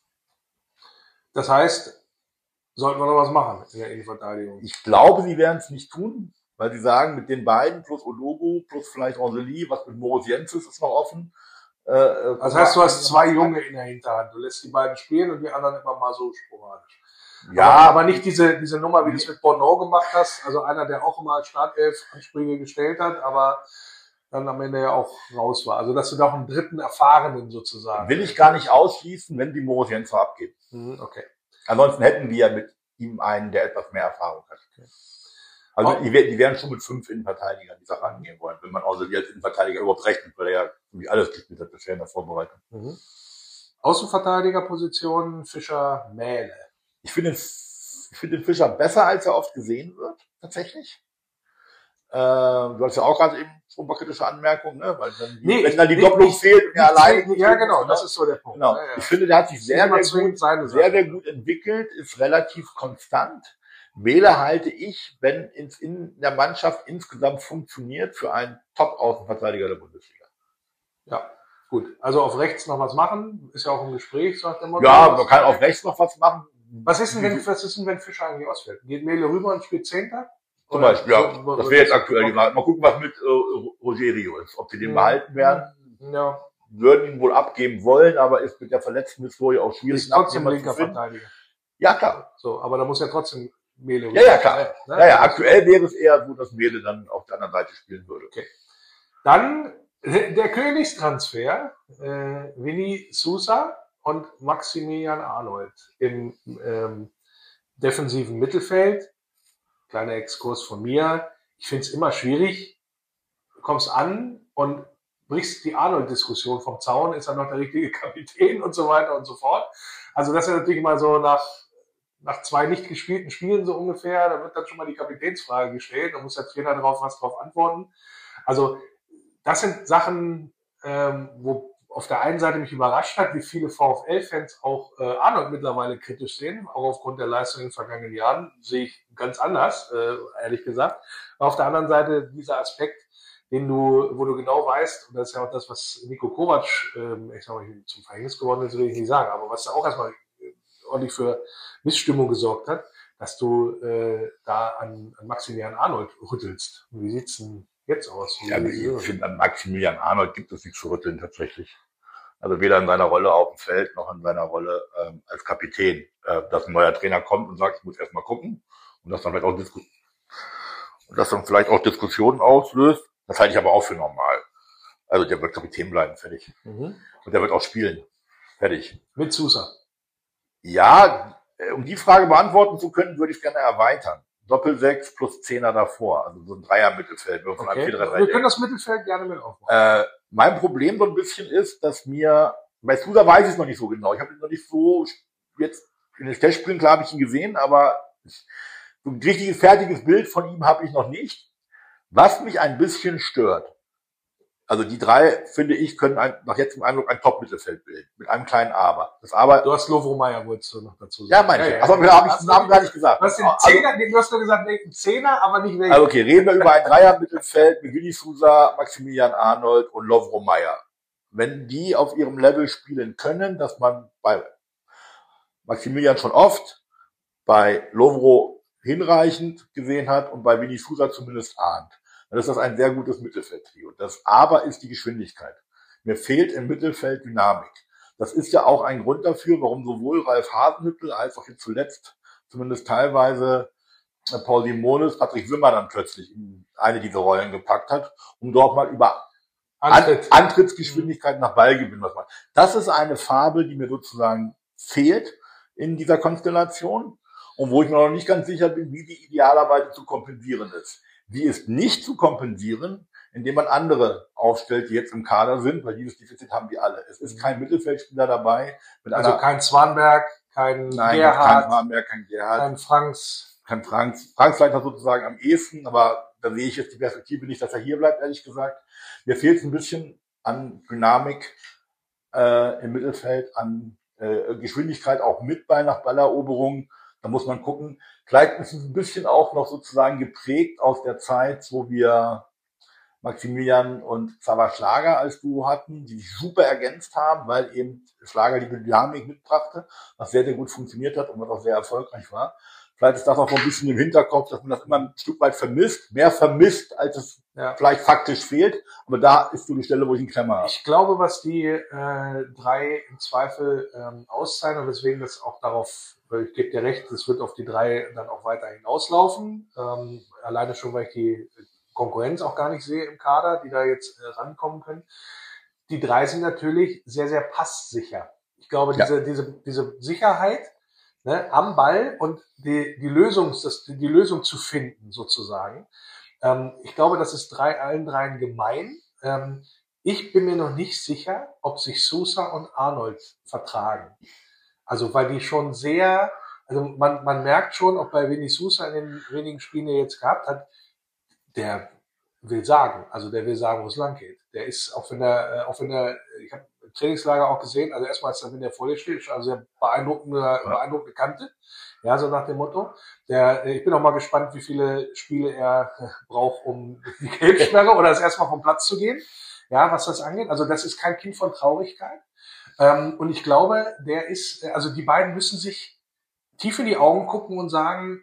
Speaker 1: Das heißt, sollten wir noch was machen in der Innenverteidigung?
Speaker 2: Ich glaube, sie werden es nicht tun, weil sie sagen, mit den beiden plus Ologo plus vielleicht Angeli, was mit Moritz Jenses ist noch offen.
Speaker 1: Das heißt, du hast 2 Junge in der Hinterhand. Du lässt die beiden spielen und die anderen immer mal so sporadisch. Ja, aber nicht diese Nummer, wie du es mit Bordeaux gemacht hast. Also einer, der auch immer Startelf-Ansprüche gestellt hat, aber dann am Ende ja auch raus war. Also dass du da auch einen dritten Erfahrenen sozusagen.
Speaker 2: Will ich gar nicht ausschließen, wenn die Moritz Jenses abgeben.
Speaker 1: Okay.
Speaker 2: Ansonsten hätten wir mit ihm einen, der etwas mehr Erfahrung hat. Okay. Also die werden schon mit 5 Innenverteidigern die Sache angehen wollen, wenn man Angeli als Innenverteidiger überhaupt rechnet, weil er ja irgendwie alles gespielt hat bisher in der Vorbereitung.
Speaker 1: Außenverteidigerposition Fischer, Mähle.
Speaker 2: Ich finde den Fischer besser, als er oft gesehen wird, tatsächlich. Du hast ja auch gerade eben schon ein paar kritische Anmerkungen, ne? Weil wenn dann die Doppelung fehlt und er allein.
Speaker 1: Ja, genau, das ist so der Punkt.
Speaker 2: Genau. Ja. Ich finde, der hat sich sehr gut entwickelt, ist relativ konstant. Mähle halte ich, wenn in der Mannschaft insgesamt funktioniert, für einen Top-Außenverteidiger der Bundesliga.
Speaker 1: Ja, gut. Also auf rechts noch was machen, ist ja auch im Gespräch, sagt der Motto.
Speaker 2: Ja, man kann auf rechts noch was machen.
Speaker 1: Was ist denn, wenn Fischer eigentlich ausfällt? Geht Mähle rüber und spielt Zehnter?
Speaker 2: Zum Beispiel, ja. Das wäre jetzt aktuell gesagt. Mal gucken, was mit Rogerio ist. Ob sie den behalten werden.
Speaker 1: Ja.
Speaker 2: Würden ihn wohl abgeben wollen, aber ist mit der verletzten Historie auch schwierig.
Speaker 1: Ist trotzdem linker Verteidiger.
Speaker 2: Ja, klar.
Speaker 1: So, aber da muss ja trotzdem Mähle rüber.
Speaker 2: Ja, klar. Ne? Ja, aktuell wäre es eher so, dass Mähle dann auf der anderen Seite spielen würde.
Speaker 1: Okay. Dann der Königstransfer, Vinny Sousa und Maximilian Arnold im defensiven Mittelfeld. Kleiner Exkurs von mir. Ich finde es immer schwierig. Du kommst an und brichst die Arnold-Diskussion vom Zaun, ist er noch der richtige Kapitän und so weiter und so fort. Also das ist ja natürlich mal so nach 2 nicht gespielten Spielen so ungefähr, da wird dann schon mal die Kapitänsfrage gestellt, da muss der Trainer was drauf antworten. Also das sind Sachen, wo auf der einen Seite mich überrascht hat, wie viele VfL-Fans auch Arnold mittlerweile kritisch sehen, auch aufgrund der Leistung in den vergangenen Jahren, sehe ich ganz anders, ehrlich gesagt. Aber auf der anderen Seite dieser Aspekt, wo du genau weißt, und das ist ja auch das, was Niko Kovac, ich sag mal, zum Verhängnis geworden ist, will ich nicht sagen, aber was auch erstmal ordentlich für Missstimmung gesorgt hat, dass du da an Maximilian Arnold rüttelst. Wie sieht's denn jetzt aus?
Speaker 2: Ja, ich finde, an Maximilian Arnold gibt es nichts zu rütteln, tatsächlich. Also weder in seiner Rolle auf dem Feld noch in seiner Rolle als Kapitän. Dass ein neuer Trainer kommt und sagt, ich muss erstmal gucken und das dann vielleicht auch Diskussionen auslöst, das halte ich aber auch für normal. Also der wird Kapitän bleiben, fertig. Und der wird auch spielen. Fertig.
Speaker 1: Mit Sousa.
Speaker 2: Ja, um die Frage beantworten zu können, würde ich gerne erweitern. Doppel-6 plus 10er davor, also so ein Dreier-Mittelfeld.
Speaker 1: Okay. Wir können das Mittelfeld gerne mit aufbauen.
Speaker 2: Mein Problem so ein bisschen ist, dass bei Sousa weiß ich es noch nicht so genau. Ich habe ihn noch nicht so, jetzt in den Testspielen, klar habe ich ihn gesehen, aber so ein richtiges, fertiges Bild von ihm habe ich noch nicht. Was mich ein bisschen stört, also die 3, finde ich, können nach jetzt im Eindruck ein Top-Mittelfeld bilden. Mit einem kleinen Aber. Das Aber.
Speaker 1: Du hast Lovro Meyer, wolltest du noch dazu sagen.
Speaker 2: Ja, meine ich. Ja. Aber da habe ich den Namen gar nicht gesagt.
Speaker 1: Du hast den Zehner, du hast nur gesagt, einen Zehner, aber nicht welchen.
Speaker 2: Also okay, reden wir über ein Dreier-Mittelfeld mit Vinny Sousa, Maximilian Arnold und Lovro Meyer. Wenn die auf ihrem Level spielen können, dass man bei Maximilian schon oft, bei Lovro hinreichend gesehen hat und bei Vinny Sousa zumindest ahnt, dann ist das ein sehr gutes Mittelfeldtrio. Das Aber ist die Geschwindigkeit. Mir fehlt im Mittelfeld Dynamik. Das ist ja auch ein Grund dafür, warum sowohl Ralf Hasenhüttl als auch jetzt zuletzt zumindest teilweise Paul Simonis, Patrick Wimmer dann plötzlich in eine dieser Rollen gepackt hat, um dort mal über Antrittsgeschwindigkeit nach Ballgewinn was macht. Das ist eine Farbe, die mir sozusagen fehlt in dieser Konstellation und wo ich mir noch nicht ganz sicher bin, wie die idealerweise zu kompensieren ist. Die ist nicht zu kompensieren, indem man andere aufstellt, die jetzt im Kader sind, weil dieses Defizit haben die alle. Es ist kein Mittelfeldspieler dabei.
Speaker 1: Kein Swanberg, kein
Speaker 2: Gerhard,
Speaker 1: kein Franks.
Speaker 2: Franks vielleicht noch sozusagen am ehesten, aber da sehe ich jetzt die Perspektive nicht, dass er hier bleibt, ehrlich gesagt. Mir fehlt ein bisschen an Dynamik im Mittelfeld, an Geschwindigkeit auch mit Ball nach Balleroberung. Da muss man gucken. Vielleicht ist es ein bisschen auch noch sozusagen geprägt aus der Zeit, wo wir Maximilian und Xaver Schlager als Duo hatten, die sich super ergänzt haben, weil eben Schlager die Dynamik mitbrachte, was sehr, sehr gut funktioniert hat und was auch sehr erfolgreich war. Vielleicht ist das auch so ein bisschen im Hinterkopf, dass man das immer ein Stück weit vermisst, mehr vermisst, als es vielleicht faktisch fehlt. Aber da ist so die Stelle, wo ich einen Klemmer habe.
Speaker 1: Ich glaube, was die drei im Zweifel auszahlen und deswegen das auch darauf, weil ich gebe dir recht, es wird auf die drei dann auch weiter hinauslaufen. Alleine schon, weil ich die Konkurrenz auch gar nicht sehe im Kader, die da jetzt rankommen können. Die drei sind natürlich sehr, sehr passsicher. Ich glaube, diese Sicherheit, ne, am Ball und die Lösung zu finden, sozusagen. Ich glaube, das ist allen dreien gemein. Ich bin mir noch nicht sicher, ob sich Sousa und Arnold vertragen. Also, weil die schon sehr, also man merkt schon, auch bei Vinicius Sousa in den wenigen Spielen, die er jetzt gehabt hat, der will sagen, wo es lang geht. Der ist, auch wenn er, ich habe im Trainingslager auch gesehen, also erstmal ist er, wenn der vor dir steht, also sehr beeindruckende Kante. Ja, so nach dem Motto. Ich bin auch mal gespannt, wie viele Spiele er braucht, um die Gelbsperre oder das erstmal vom Platz zu gehen. Ja, was das angeht. Also das ist kein Kind von Traurigkeit. Und ich glaube, also die beiden müssen sich tief in die Augen gucken und sagen,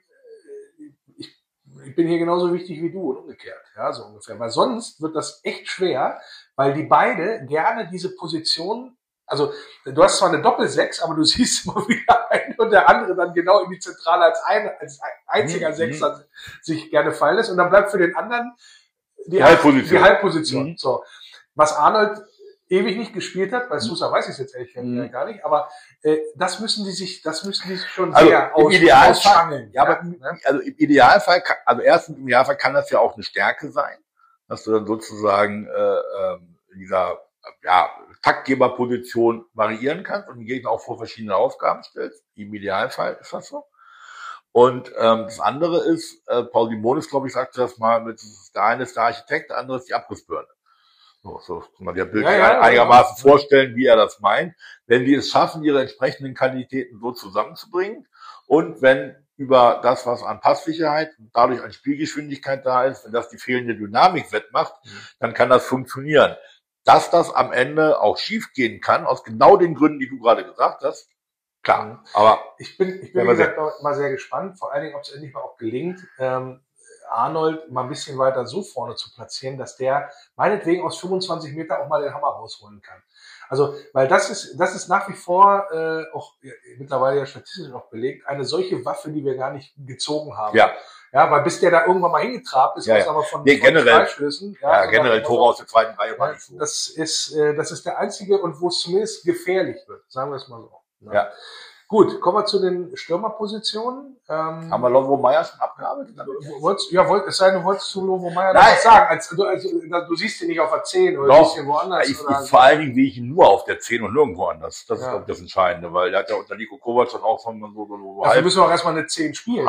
Speaker 1: ich bin hier genauso wichtig wie du und umgekehrt, ja, so ungefähr. Weil sonst wird das echt schwer, weil die beide gerne diese Position, also du hast zwar eine Doppel-6, aber du siehst immer wieder einen und der andere dann genau in die Zentrale als einziger Sechser sich gerne fallen lässt und dann bleibt für den anderen die Halbposition. So. Was Arnold ewig nicht gespielt hat, bei Sousa weiß ich es jetzt ehrlich gar nicht, aber das müssen die sich schon sehr
Speaker 2: ausschangeln. Ja, aber also im Idealfall, erstens im Idealfall kann das ja auch eine Stärke sein, dass du dann sozusagen in dieser Taktgeberposition variieren kannst und den Gegner auch vor verschiedene Aufgaben stellst. Im Idealfall ist das so. Und das andere ist, Paul Limones, glaube ich, sagte das mal, der eine ist der Architekt, der andere ist die Abrissbirne. So kann man sich einigermaßen vorstellen, wie er das meint. Wenn die es schaffen, ihre entsprechenden Qualitäten so zusammenzubringen und wenn über das, was an Passsicherheit und dadurch an Spielgeschwindigkeit da ist, wenn das die fehlende Dynamik wettmacht, dann kann das funktionieren. Dass das am Ende auch schief gehen kann, aus genau den Gründen, die du gerade gesagt hast, klar. Aber
Speaker 1: ich bin wie gesagt mal sehr gespannt, vor allen Dingen, ob es endlich mal auch gelingt, Arnold mal ein bisschen weiter so vorne zu platzieren, dass der meinetwegen aus 25 Meter auch mal den Hammer rausholen kann. Also, weil das ist nach wie vor auch mittlerweile ja statistisch auch belegt, eine solche Waffe, die wir gar nicht gezogen haben.
Speaker 2: Ja.
Speaker 1: Ja, weil bis der da irgendwann mal hingetrabt ist,
Speaker 2: aber
Speaker 1: von
Speaker 2: Freistößen. Ja, generell Tore aus der zweiten Reihe war nicht so.
Speaker 1: Das ist der einzige und wo es zumindest gefährlich wird, sagen wir es mal so.
Speaker 2: Ja.
Speaker 1: Gut, kommen wir zu den Stürmerpositionen.
Speaker 2: Haben wir Lovro Meyer schon abgearbeitet?
Speaker 1: Es sei denn, du wolltest zu Lovro Meyer noch was sagen. Du siehst ihn nicht auf der 10 oder du siehst ihn woanders.
Speaker 2: Vor allen Dingen sehe ich ihn nur auf der 10 und nirgendwo anders. Das ist, glaube ich, das Entscheidende, weil er hat ja unter Nico Kovac dann auch so
Speaker 1: dafür müssen wir auch erstmal eine 10 spielen.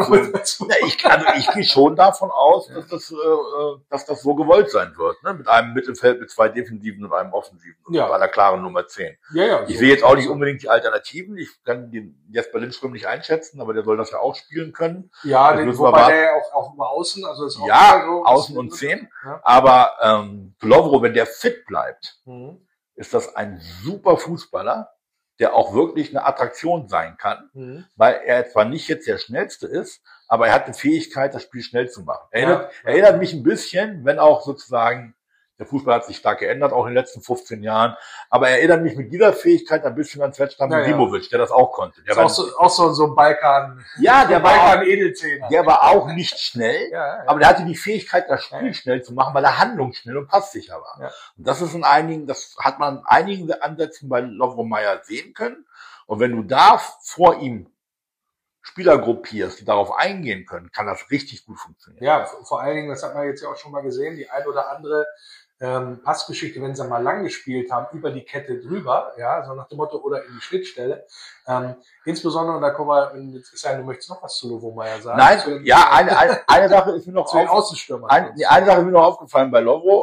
Speaker 2: Ich gehe schon davon aus, dass das so gewollt sein wird, ne? Mit einem Mittelfeld, mit 2 Defensiven und einem Offensiven und einer klaren Nummer 10. Ich sehe jetzt auch nicht unbedingt die Alternativen. Ich kann den Jesper Lindström nicht einschätzen, aber der soll das ja auch spielen können.
Speaker 1: Ja, wobei der ja auch über außen, also ist auch
Speaker 2: so, außen und 10. Ja. Aber Lovro, wenn der fit bleibt, ist das ein super Fußballer, der auch wirklich eine Attraktion sein kann, weil er zwar nicht jetzt der Schnellste ist, aber er hat die Fähigkeit, das Spiel schnell zu machen. Erinnert mich ein bisschen, wenn auch sozusagen der Fußball hat sich stark geändert, auch in den letzten 15 Jahren. Aber er erinnert mich mit dieser Fähigkeit ein bisschen an Zvetan Misimovic, der das auch konnte. Der
Speaker 1: war auch so ein Balkan.
Speaker 2: Ja, der war
Speaker 1: Edelzehner.
Speaker 2: Der war auch nicht schnell, aber der hatte die Fähigkeit, das Spiel schnell zu machen, weil er handlungsschnell und passsicher war. Ja. Und das hat man in einigen Ansätzen bei Lovro Meyer sehen können. Und wenn du da vor ihm Spieler gruppierst, die darauf eingehen können, kann das richtig gut funktionieren.
Speaker 1: Ja, vor allen Dingen, das hat man jetzt ja auch schon mal gesehen, die ein oder andere Passgeschichte, wenn sie mal lang gespielt haben, über die Kette drüber, ja, so nach dem Motto, oder in die Schnittstelle. Insbesondere, und da kommen wir, du möchtest noch was zu Lovro Meyer sagen.
Speaker 2: Nein, eine Sache ist mir noch
Speaker 1: Außenstürmer.
Speaker 2: Eine Sache ist mir noch aufgefallen bei Lovro.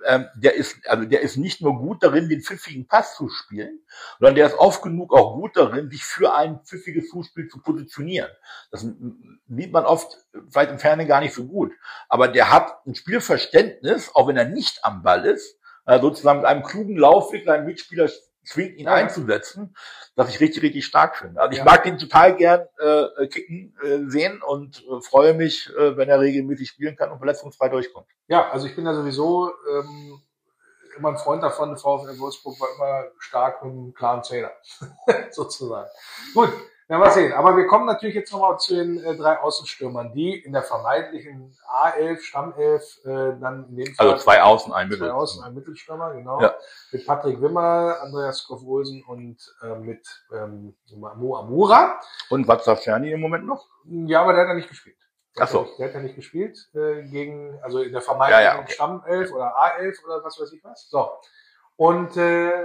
Speaker 2: der ist nicht nur gut darin, den pfiffigen Pass zu spielen, sondern der ist oft genug auch gut darin, sich für ein pfiffiges Zuspiel zu positionieren. Das sieht man oft vielleicht im Fernsehen gar nicht so gut. Aber der hat ein Spielverständnis, auch wenn er nicht am Ball ist, sozusagen mit einem klugen Laufweg seinen Mitspieler zwingt, ihn einzusetzen, was ich richtig, richtig stark finde. Also ich mag den total gern kicken sehen und freue mich, wenn er regelmäßig spielen kann und verletzungsfrei durchkommt.
Speaker 1: Ja, also ich bin ja sowieso immer ein Freund davon, der VfL Wolfsburg war immer stark mit einem klaren Zähler, sozusagen. Gut, werden wir sehen. Aber wir kommen natürlich jetzt nochmal zu den 3 Außenstürmern, die in der vermeintlichen A11, Stammelf, dann in dem Fall...
Speaker 2: Also 2 Außen, ein Mittel.
Speaker 1: 2 Außen, ein Mittelstürmer, genau.
Speaker 2: Ja.
Speaker 1: Mit Patrick Wimmer, Andreas Skoff-Olsen und mit Mo Amura.
Speaker 2: Und Watzlawiczerny im Moment noch?
Speaker 1: Ja, aber der hat ja nicht gespielt.
Speaker 2: Ach so.
Speaker 1: Der hat ja nicht gespielt also in der vermeintlichen
Speaker 2: okay.
Speaker 1: Stammelf oder A11 oder was weiß ich was. So. Und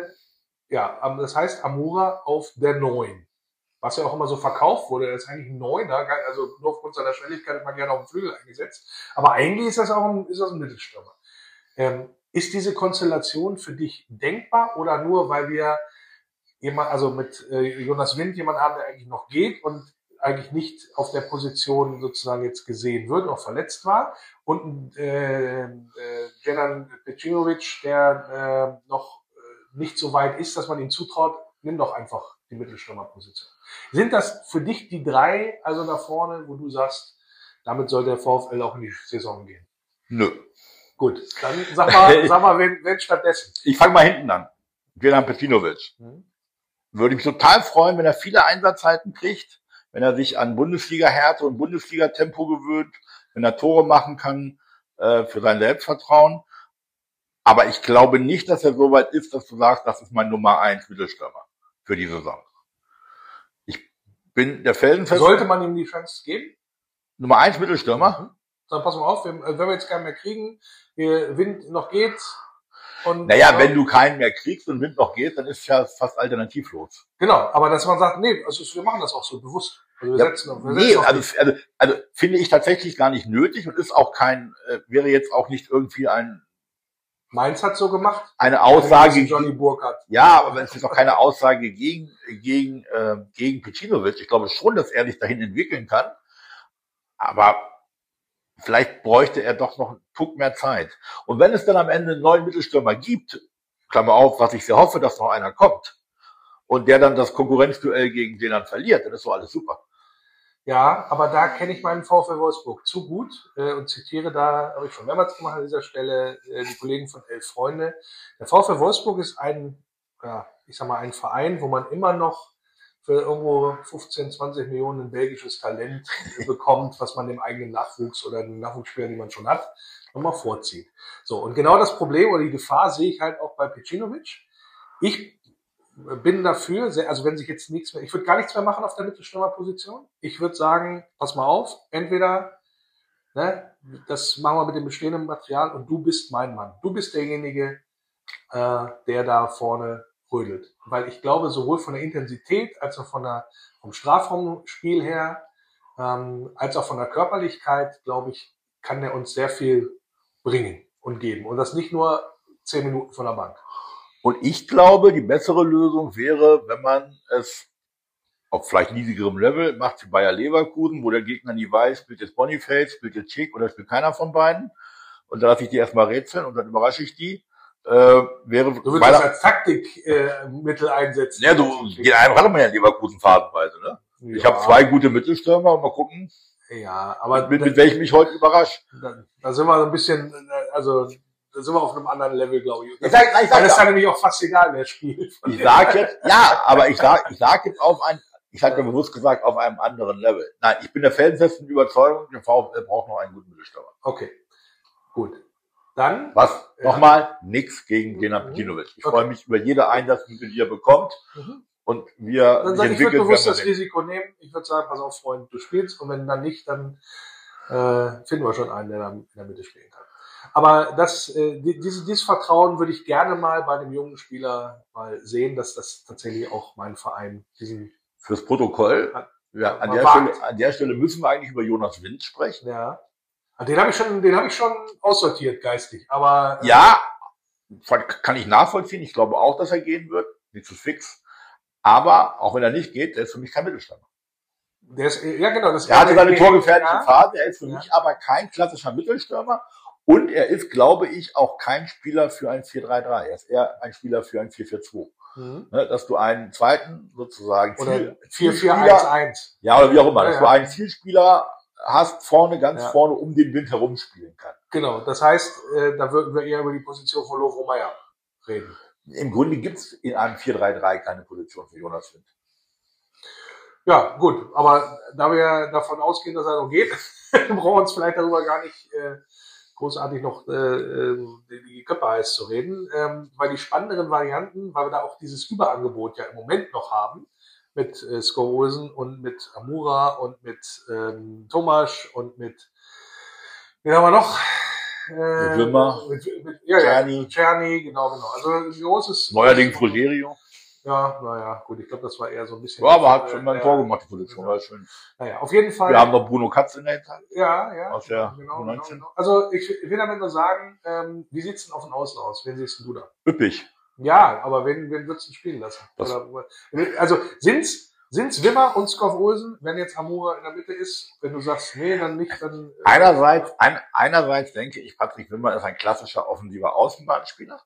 Speaker 1: das heißt Amura auf der 9. Was ja auch immer so verkauft wurde, er ist eigentlich ein Neuner, also nur aufgrund seiner Schnelligkeit hat man gerne auf den Flügel eingesetzt. Aber eigentlich ist das ein Mittelstürmer. Ist diese Konstellation für dich denkbar oder nur, weil wir mit Jonas Wind jemanden haben, der eigentlich noch geht und eigentlich nicht auf der Position sozusagen jetzt gesehen wird, auch verletzt war, und Jenan Pecinovic, der noch nicht so weit ist, dass man ihm zutraut, nimm doch einfach die Mittelstürmerposition. Sind das für dich die 3, also da vorne, wo du sagst, damit soll der VfL auch in die Saison gehen?
Speaker 2: Nö.
Speaker 1: Gut, dann sag mal, wen stattdessen?
Speaker 2: Ich fange mal hinten an. Jenan Pecinovic. Würde mich total freuen, wenn er viele Einsatzzeiten kriegt, wenn er sich an Bundesliga-Härte und Bundesliga-Tempo gewöhnt, wenn er Tore machen kann für sein Selbstvertrauen. Aber ich glaube nicht, dass er so weit ist, dass du sagst, das ist mein Nummer 1 Mittelstürmer für die Saison. Ich bin der felsenfest.
Speaker 1: Sollte man ihm die Chance geben?
Speaker 2: Nummer 1 Mittelstürmer?
Speaker 1: Dann pass mal auf, wenn wir jetzt keinen mehr kriegen, Wind noch geht. Und
Speaker 2: wenn du keinen mehr kriegst und Wind noch geht, dann ist es ja fast alternativlos.
Speaker 1: Genau, aber dass man sagt, nee, also wir machen das auch so bewusst. Also
Speaker 2: also finde ich tatsächlich gar nicht nötig und ist auch wäre jetzt auch nicht irgendwie
Speaker 1: Mainz hat so gemacht.
Speaker 2: Eine Aussage.
Speaker 1: Johnny Burkhardt.
Speaker 2: Ja, aber es ist auch keine Aussage gegen Pecinovic. Ich glaube schon, dass er sich dahin entwickeln kann. Aber vielleicht bräuchte er doch noch einen Tuck mehr Zeit. Und wenn es dann am Ende einen neuen Mittelstürmer gibt, Klammer auf, was ich sehr hoffe, dass noch einer kommt, und der dann das Konkurrenzduell gegen den dann verliert, dann ist so alles super.
Speaker 1: Ja, aber da kenne ich meinen VfL Wolfsburg zu gut und zitiere da, habe ich schon mehrmals gemacht an dieser Stelle, die Kollegen von 11 Freunde. Der VfL Wolfsburg ist ein Verein, wo man immer noch für irgendwo 15, 20 Millionen ein belgisches Talent bekommt, was man dem eigenen Nachwuchs oder den Nachwuchsspielern, die man schon hat, nochmal vorzieht. So, und genau das Problem oder die Gefahr sehe ich halt auch bei Pecinovic. Ich bin dafür, also wenn sich jetzt nichts mehr, ich würde gar nichts mehr machen auf der Mittelstürmerposition. Ich würde sagen, pass mal auf, entweder, das machen wir mit dem bestehenden Material und du bist mein Mann. Du bist derjenige, der da vorne rödelt. Weil ich glaube, sowohl von der Intensität als auch vom Strafraumspiel her, als auch von der Körperlichkeit, glaube ich, kann der uns sehr viel bringen und geben. Und das nicht nur 10 Minuten von der Bank.
Speaker 2: Und ich glaube, die bessere Lösung wäre, wenn man es auf vielleicht niedrigerem Level macht, wie Bayer Leverkusen, wo der Gegner nie weiß, spielt jetzt Boniface, spielt jetzt Schick oder spielt keiner von beiden. Und dann lasse ich die erstmal rätseln und dann überrasche ich die.
Speaker 1: Du würdest das als Taktikmittel einsetzen.
Speaker 2: Ja, hat man ja Leverkusen phasenweise, ne? Ja. Ich habe 2 gute Mittelstürmer und mal gucken,
Speaker 1: aber
Speaker 2: mit welchem ich heute überrasche.
Speaker 1: Da sind wir so ein bisschen, da sind wir auf einem anderen Level, glaube ich. Das ist dann nämlich auch fast egal, wer spielt.
Speaker 2: Ich sag jetzt, aber ich sag jetzt ich habe ja bewusst gesagt, auf einem anderen Level. Nein, ich bin der felsenfesten Überzeugung, der VfL braucht noch einen guten Mittelstürmer.
Speaker 1: Okay, gut. Dann?
Speaker 2: Was? Nochmal, nix gegen Jenan Pecinovic. Ich freue mich über jede Einsatzminute, die er bekommt. Und
Speaker 1: ich würde bewusst das Risiko nehmen. Ich würde sagen, pass auf, Freund, du spielst. Und wenn dann nicht, dann finden wir schon einen, der da in der Mitte spielen kann. Aber dieses Vertrauen würde ich gerne mal bei einem jungen Spieler mal sehen, dass das tatsächlich auch mein Verein
Speaker 2: fürs Protokoll. An der Stelle müssen wir eigentlich über Jonas Wind sprechen.
Speaker 1: Ja. Den habe ich schon aussortiert geistig. Aber
Speaker 2: kann ich nachvollziehen. Ich glaube auch, dass er gehen wird. Nicht zu fix. Aber auch wenn er nicht geht, der ist für mich kein Mittelstürmer.
Speaker 1: Ja, genau.
Speaker 2: Er hatte seine torgefährliche Phase. Er ist für mich aber kein klassischer Mittelstürmer. Und er ist, glaube ich, auch kein Spieler für ein 4-3-3. Er ist eher ein Spieler für ein 4-4-2. Dass du einen zweiten sozusagen
Speaker 1: oder 4-4-1-1.
Speaker 2: Ja, oder wie auch immer. Dass du einen Zielspieler hast, vorne, vorne um den Wind herum spielen kann.
Speaker 1: Genau. Das heißt, da würden wir eher über die Position von Lovro Meyer reden.
Speaker 2: Im Grunde gibt es in einem 4-3-3 keine Position für Jonas Wind.
Speaker 1: Ja, gut. Aber da wir davon ausgehen, dass er noch geht, brauchen wir uns vielleicht darüber gar nicht großartig noch die Köpfe heiß zu reden. Weil die spannenderen Varianten, weil wir da auch dieses Überangebot ja im Moment noch haben, mit Skov-Olsen und mit Amura und mit Tomasz und mit, wen haben wir noch?
Speaker 2: Wimmer,
Speaker 1: Czerny, genau. Also ein großes...
Speaker 2: Neuerdings Rogerio.
Speaker 1: Ja, naja, gut, ich glaube, das war eher so ein bisschen...
Speaker 2: Ja, aber hat schon mal ein Tor gemacht, die Position, war schön.
Speaker 1: Naja, auf jeden Fall...
Speaker 2: Wir haben noch Bruno Katz in der Hinterhand.
Speaker 1: Ja,
Speaker 2: aus der
Speaker 1: genau. Also ich will damit nur sagen, wie sieht's denn auf den Außen aus? Wen siehst du da?
Speaker 2: Üppig.
Speaker 1: Ja, aber wen würdest du spielen lassen? Also sind's Wimmer und Skov-Olsen, wenn jetzt Amura in der Mitte ist? Wenn du sagst, nee, dann nicht, dann...
Speaker 2: Einerseits denke ich, Patrick Wimmer ist ein klassischer offensiver Außenbahnspieler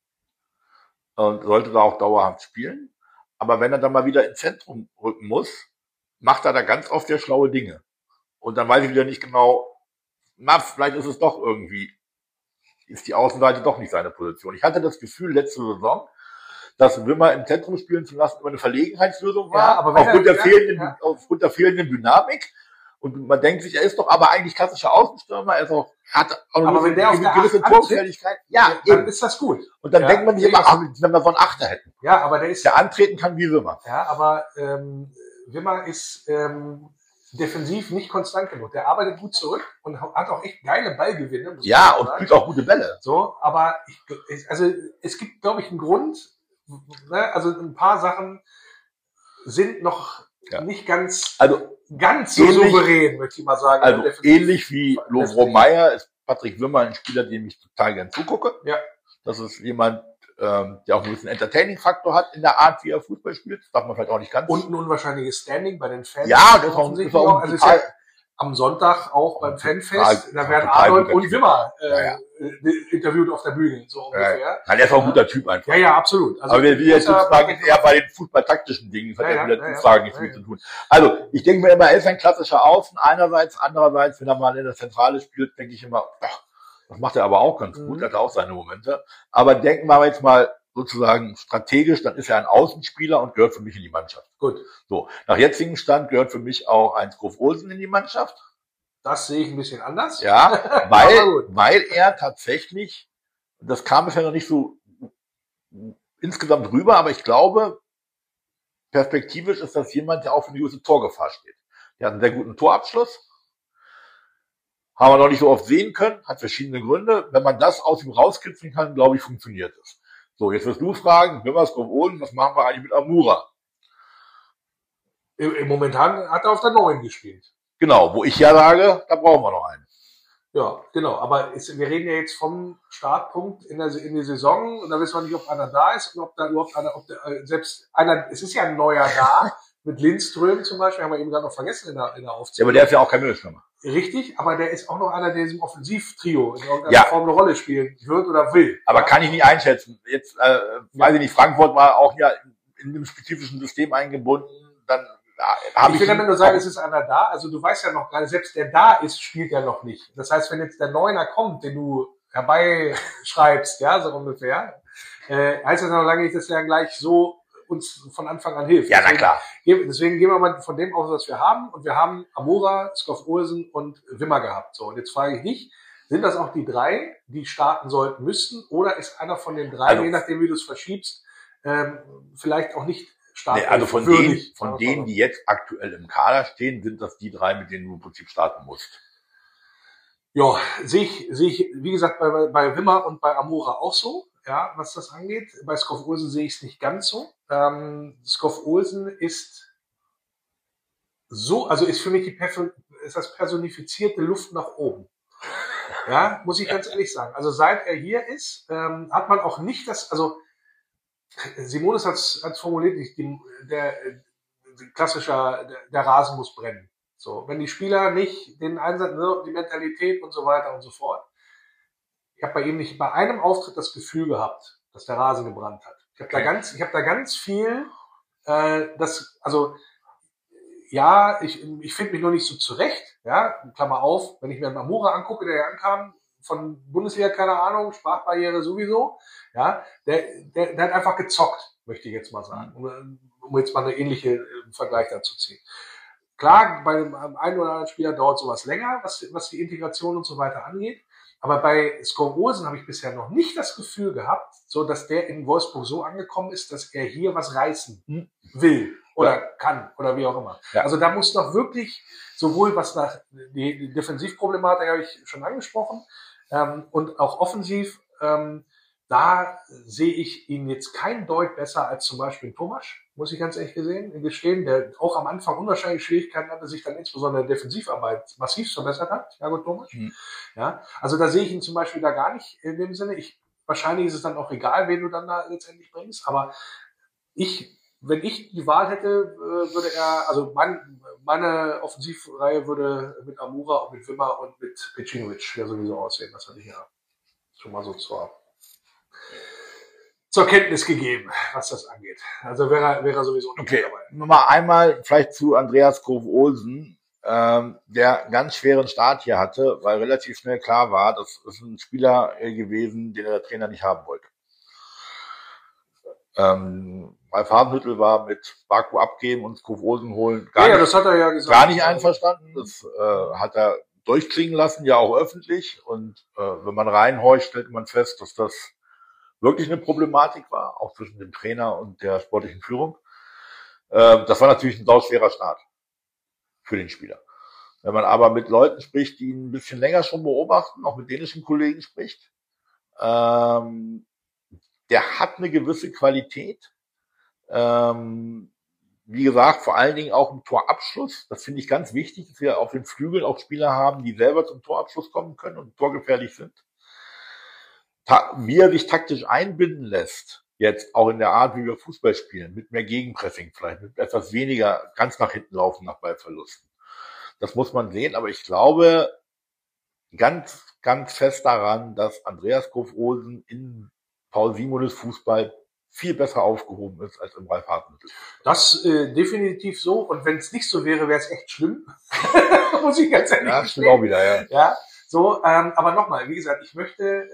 Speaker 2: und sollte da auch dauerhaft spielen. Aber wenn er dann mal wieder ins Zentrum rücken muss, macht er da ganz oft sehr schlaue Dinge. Und dann weiß ich wieder nicht genau, vielleicht ist es doch irgendwie, ist die Außenseite doch nicht seine Position. Ich hatte das Gefühl letzte Saison, dass Wimmer im Zentrum spielen zu lassen immer eine Verlegenheitslösung war, aber aufgrund der fehlenden Dynamik. Und man denkt sich, er ist doch aber eigentlich klassischer Außenstürmer, er ist auch, hat auch
Speaker 1: eine gewisse
Speaker 2: Torgefährlichkeit.
Speaker 1: Ja, dann ist das gut.
Speaker 2: Und dann denkt man sich immer, wenn wir so einen Achter hätten.
Speaker 1: Ja, aber
Speaker 2: der antreten kann wie Wimmer.
Speaker 1: Ja, aber Wimmer ist defensiv nicht konstant genug. Der arbeitet gut zurück und hat auch echt geile Ballgewinne.
Speaker 2: Ja, und spielt auch gute Bälle.
Speaker 1: So, aber es gibt, glaube ich, einen Grund. Ne? Also ein paar Sachen sind noch nicht ganz so souverän, möchte ich mal sagen.
Speaker 2: Also ähnlich wie Lovro Meyer ist Patrick Wimmer ein Spieler, dem ich total gern zugucke.
Speaker 1: Ja.
Speaker 2: Das ist jemand, der auch ein bisschen Entertaining-Faktor hat in der Art, wie er Fußball spielt. Das darf man vielleicht auch nicht ganz.
Speaker 1: Und ein unverscheinliches Standing bei den Fans.
Speaker 2: Ja, das ist auch
Speaker 1: also total, am Sonntag auch beim Fanfest, da werden Arnold und Wimmer interviewt auf der Bühne, so ungefähr.
Speaker 2: Ja, der ist auch ein guter Typ einfach.
Speaker 1: Ja, absolut.
Speaker 2: Also aber wir jetzt sozusagen eher bei den fußballtaktischen Dingen, das hat ja mit der Frage nicht viel zu tun. Also, ich denke mir immer, er ist ein klassischer Außen einerseits, andererseits, wenn er mal in der Zentrale spielt, denke ich immer, das macht er aber auch ganz gut, hat er auch seine Momente. Aber denken wir jetzt mal sozusagen strategisch, dann ist er ein Außenspieler und gehört für mich in die Mannschaft.
Speaker 1: Gut.
Speaker 2: So, nach jetzigem Stand gehört für mich auch ein Skov-Olsen in die Mannschaft.
Speaker 1: Das sehe ich ein bisschen anders.
Speaker 2: Ja, weil er tatsächlich, das kam bisher noch nicht so insgesamt rüber, aber ich glaube, perspektivisch ist das jemand, der auch für eine gewisse Torgefahr steht. Der hat einen sehr guten Torabschluss. Haben wir noch nicht so oft sehen können, hat verschiedene Gründe. Wenn man das aus ihm rauskitzeln kann, glaube ich, funktioniert es. So, jetzt wirst du fragen, wenn wir es kommen, was machen wir eigentlich mit Amura?
Speaker 1: Im Momentan hat er auf der 9 gespielt.
Speaker 2: Genau, wo ich ja sage, da brauchen wir noch einen.
Speaker 1: Ja, genau. Aber wir reden ja jetzt vom Startpunkt in der Saison und da wissen wir nicht, ob einer da ist und ob da überhaupt einer, es ist ja ein neuer da, mit Lindström zum Beispiel, haben wir eben gerade noch vergessen in der Aufzählung.
Speaker 2: Ja, aber der ist ja auch kein Mittelstürmer.
Speaker 1: Richtig, aber der ist auch noch einer, der in diesem Offensivtrio in irgendeiner Form eine Rolle spielen wird oder will.
Speaker 2: Aber kann ich nicht einschätzen. Jetzt, weiß ich nicht, Frankfurt war auch ja in einem spezifischen System eingebunden, dann
Speaker 1: ich will damit nur sagen, es ist einer da, also du weißt ja noch gerade, selbst der da ist, spielt ja noch nicht. Das heißt, wenn jetzt der Neuner kommt, den du herbeischreibst, ja, so ungefähr, heißt das noch lange nicht, dass der gleich so uns von Anfang an hilft.
Speaker 2: Ja, na klar.
Speaker 1: Deswegen gehen wir mal von dem aus, was wir haben. Und wir haben Amura, Skov-Olsen und Wimmer gehabt. So, und jetzt frage ich dich, sind das auch die 3, die starten sollten müssten? Oder ist einer von den 3, also, je nachdem, wie du es verschiebst, vielleicht auch nicht starten?
Speaker 2: Nee, also von denen, die jetzt aktuell im Kader stehen, sind das die 3, mit denen du im Prinzip starten musst.
Speaker 1: Ja, sehe ich, wie gesagt, bei Wimmer und bei Amura auch so. Ja, was das angeht. Bei Skov-Olsen sehe ich es nicht ganz so. Skov-Olsen ist so, also ist für mich ist das personifizierte Luft nach oben. Ja, muss ich ganz ehrlich sagen. Also seit er hier ist, hat man auch nicht also Simonis hat's formuliert, der der Rasen muss brennen. So, wenn die Spieler nicht den Einsatz, die Mentalität und so weiter und so fort. Ich habe bei ihm nicht bei einem Auftritt das Gefühl gehabt, dass der Rasen gebrannt hat. Ich habe da ganz viel, ja, ich finde mich nur nicht so zurecht, ja, Klammer auf, wenn ich mir Mamura angucke, der hier ankam, von Bundesliga, keine Ahnung, Sprachbarriere sowieso, ja, der hat einfach gezockt, möchte ich jetzt mal sagen, um jetzt mal eine ähnliche Vergleich dazu ziehen. Klar, bei dem einen oder anderen Spieler dauert sowas länger, was die Integration und so weiter angeht. Aber bei Skov Olsen habe ich bisher noch nicht das Gefühl gehabt, so dass der in Wolfsburg so angekommen ist, dass er hier was reißen will oder kann oder wie auch immer. Ja. Also da muss noch wirklich sowohl was nach die Defensivproblematik habe ich schon angesprochen und auch offensiv. Da sehe ich ihn jetzt kein Deut besser als zum Beispiel Thomas, muss ich ganz ehrlich gestehen, der auch am Anfang unwahrscheinliche Schwierigkeiten hatte, sich dann insbesondere in der Defensivarbeit massiv verbessert hat, Jago Thomas. Ja, also da sehe ich ihn zum Beispiel da gar nicht in dem Sinne. Wahrscheinlich ist es dann auch egal, wen du dann da letztendlich bringst, aber wenn ich die Wahl hätte, würde er, also meine Offensivreihe würde mit Amura und mit Wimmer und mit Pecinovic ja sowieso aussehen. Das hatte ich ja schon mal so zur Kenntnis gegeben, was das angeht. Also wäre er sowieso nicht dabei.
Speaker 2: Nochmal einmal vielleicht zu Andreas Skov-Olsen, der einen ganz schweren Start hier hatte, weil relativ schnell klar war, das ist ein Spieler gewesen, den der Trainer nicht haben wollte. Ralf Hasenhüttl war mit Baku abgeben und Skov-Olsen holen
Speaker 1: das hat er ja gesagt.
Speaker 2: Gar nicht einverstanden. Das hat er durchklingen lassen, ja auch öffentlich. Und wenn man reinhorcht, stellt man fest, dass das wirklich eine Problematik war, auch zwischen dem Trainer und der sportlichen Führung. Das war natürlich ein sauschwerer Start für den Spieler. Wenn man aber mit Leuten spricht, die ihn ein bisschen länger schon beobachten, auch mit dänischen Kollegen spricht, der hat eine gewisse Qualität. Wie gesagt, vor allen Dingen auch im Torabschluss. Das finde ich ganz wichtig, dass wir auf den Flügeln auch Spieler haben, die selber zum Torabschluss kommen können und torgefährlich sind. Wie er sich taktisch einbinden lässt, jetzt auch in der Art, wie wir Fußball spielen, mit mehr Gegenpressing vielleicht, mit etwas weniger ganz nach hinten laufen nach Ballverlusten. Das muss man sehen, aber ich glaube ganz, ganz fest daran, dass Andreas Skov-Olsen in Paul Simonis Fußball viel besser aufgehoben ist als im Ralf Hasenhüttl.
Speaker 1: Das definitiv so. Und wenn es nicht so wäre, wäre es echt schlimm. Muss ich ganz ehrlich sagen.
Speaker 2: Ja, stimmt auch wieder,
Speaker 1: ja. So, aber nochmal, wie gesagt, ich möchte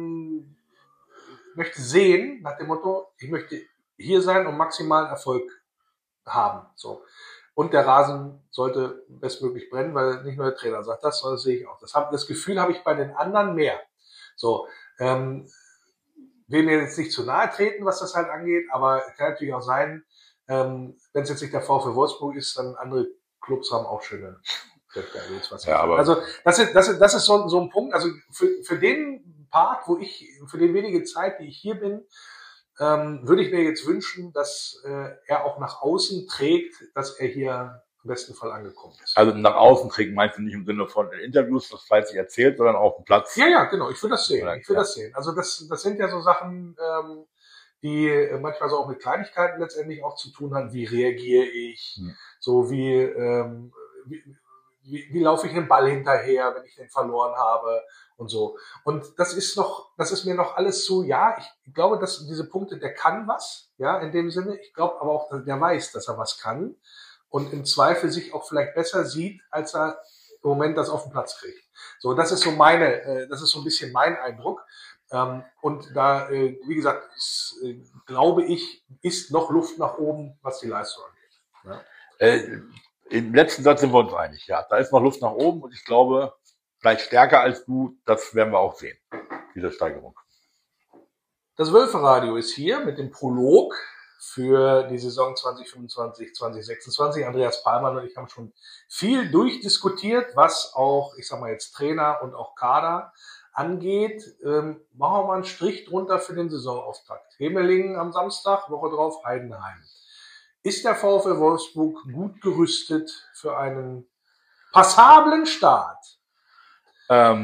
Speaker 1: sehen, nach dem Motto, ich möchte hier sein und maximalen Erfolg haben. So. Und der Rasen sollte bestmöglich brennen, weil nicht nur der Trainer sagt das, sondern das sehe ich auch. Das Gefühl habe ich bei den anderen mehr. So, will mir jetzt nicht zu nahe treten, was das halt angeht, aber kann natürlich auch sein, wenn es jetzt nicht der VfL Wolfsburg ist, dann andere Clubs haben auch schöne
Speaker 2: aber
Speaker 1: also das ist so ein Punkt. Also für den Part, für die wenige Zeit, die ich hier bin, würde ich mir jetzt wünschen, dass er auch nach außen trägt, dass er hier im besten Fall angekommen ist.
Speaker 2: Also nach außen trägt meinst du nicht im Sinne von Interviews, das fleißig erzählt, sondern auf dem Platz?
Speaker 1: Ja, genau. Ich will das sehen. Das sehen. Also das sind ja so Sachen, die manchmal so auch mit Kleinigkeiten letztendlich auch zu tun haben. Wie reagiere ich? So wie laufe ich den Ball hinterher, wenn ich den verloren habe und so. Und das ist mir noch alles so, ja, ich glaube, dass diese Punkte, der kann was, ja, in dem Sinne. Ich glaube aber auch, der weiß, dass er was kann und im Zweifel sich auch vielleicht besser sieht, als er im Moment das auf den Platz kriegt. So, das ist so ein bisschen mein Eindruck. Und da, wie gesagt, glaube ich, ist noch Luft nach oben, was die Leistung angeht.
Speaker 2: Ja. Im letzten Satz sind wir uns einig, ja. Da ist noch Luft nach oben und ich glaube, vielleicht stärker als du, das werden wir auch sehen, diese Steigerung.
Speaker 1: Das Wölferadio ist hier mit dem Prolog für die Saison 2025, 2026. Andreas Palmann und ich haben schon viel durchdiskutiert, was auch, ich sag mal jetzt Trainer und auch Kader angeht. Machen wir mal einen Strich drunter für den Saisonauftakt. Hemelingen am Samstag, Woche drauf Heidenheim. Ist der VfL Wolfsburg gut gerüstet für einen passablen Start?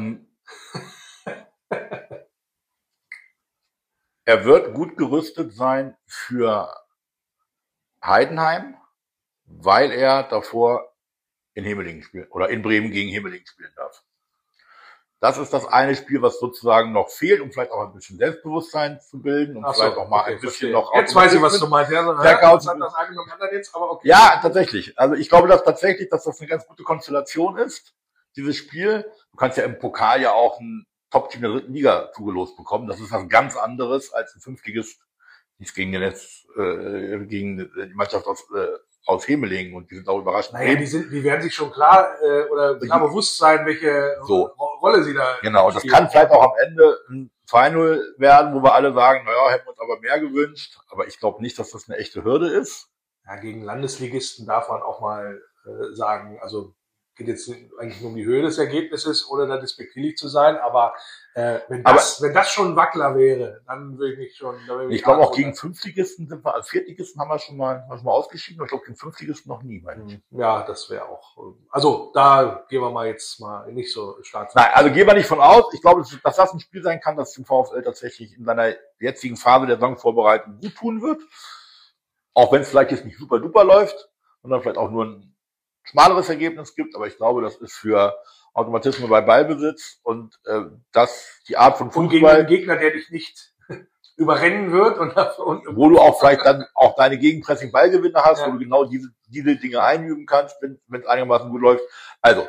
Speaker 2: Er wird gut gerüstet sein für Heidenheim, weil er davor in Hemelingen spielt oder in Bremen gegen Hemelingen spielen darf. Das ist das eine Spiel, was sozusagen noch fehlt, um vielleicht auch ein bisschen Selbstbewusstsein zu bilden und vielleicht auch mal ein bisschen noch.
Speaker 1: Jetzt weiß ich, was du meinst. Ja,
Speaker 2: was hat das eine mit dem anderen jetzt? Aber okay. Ja, tatsächlich. Also ich glaube, dass das eine ganz gute Konstellation ist, dieses Spiel. Du kannst ja im Pokal ja auch ein Top-Team der 3. Liga zugelost bekommen. Das ist was ganz anderes als ein Fünftligist, die es gegen die Mannschaft aus Hemelingen, und die sind auch überrascht.
Speaker 1: Naja, die werden sich schon klar bewusst sein, welche Rolle sie da
Speaker 2: genau, spielen. Das kann vielleicht auch am Ende ein 2-0 werden, wo wir alle sagen, naja, hätten wir uns aber mehr gewünscht. Aber ich glaube nicht, dass das eine echte Hürde ist.
Speaker 1: Ja, gegen Landesligisten darf man auch mal sagen, also geht jetzt eigentlich nur um die Höhe des Ergebnisses, ohne da despektierlich zu sein, aber wenn das schon ein Wackler wäre, dann würde ich mich schon.
Speaker 2: Ich glaube auch gegen Fünftligisten sind wir, als Viertligisten haben wir schon mal ausgeschieden, aber ich glaube gegen Fünftligisten noch nie.
Speaker 1: Ja, das wäre auch. Also da gehen wir mal jetzt mal nicht so stark.
Speaker 2: Nein, also gehen wir nicht von aus. Ich glaube, dass das ein Spiel sein kann, das dem VfL tatsächlich in seiner jetzigen Phase der Saisonvorbereitung gut tun wird. Auch wenn es vielleicht jetzt nicht super duper läuft, sondern vielleicht auch nur ein schmaleres Ergebnis gibt, aber ich glaube, das ist für Automatismen bei Ballbesitz und das die Art von Fußball. Und
Speaker 1: gegen einen Gegner, der dich nicht überrennen wird und
Speaker 2: wo du auch vielleicht dann auch deine Gegenpressing-Ballgewinne hast, wo du genau diese Dinge einüben kannst, wenn es einigermaßen gut läuft. Also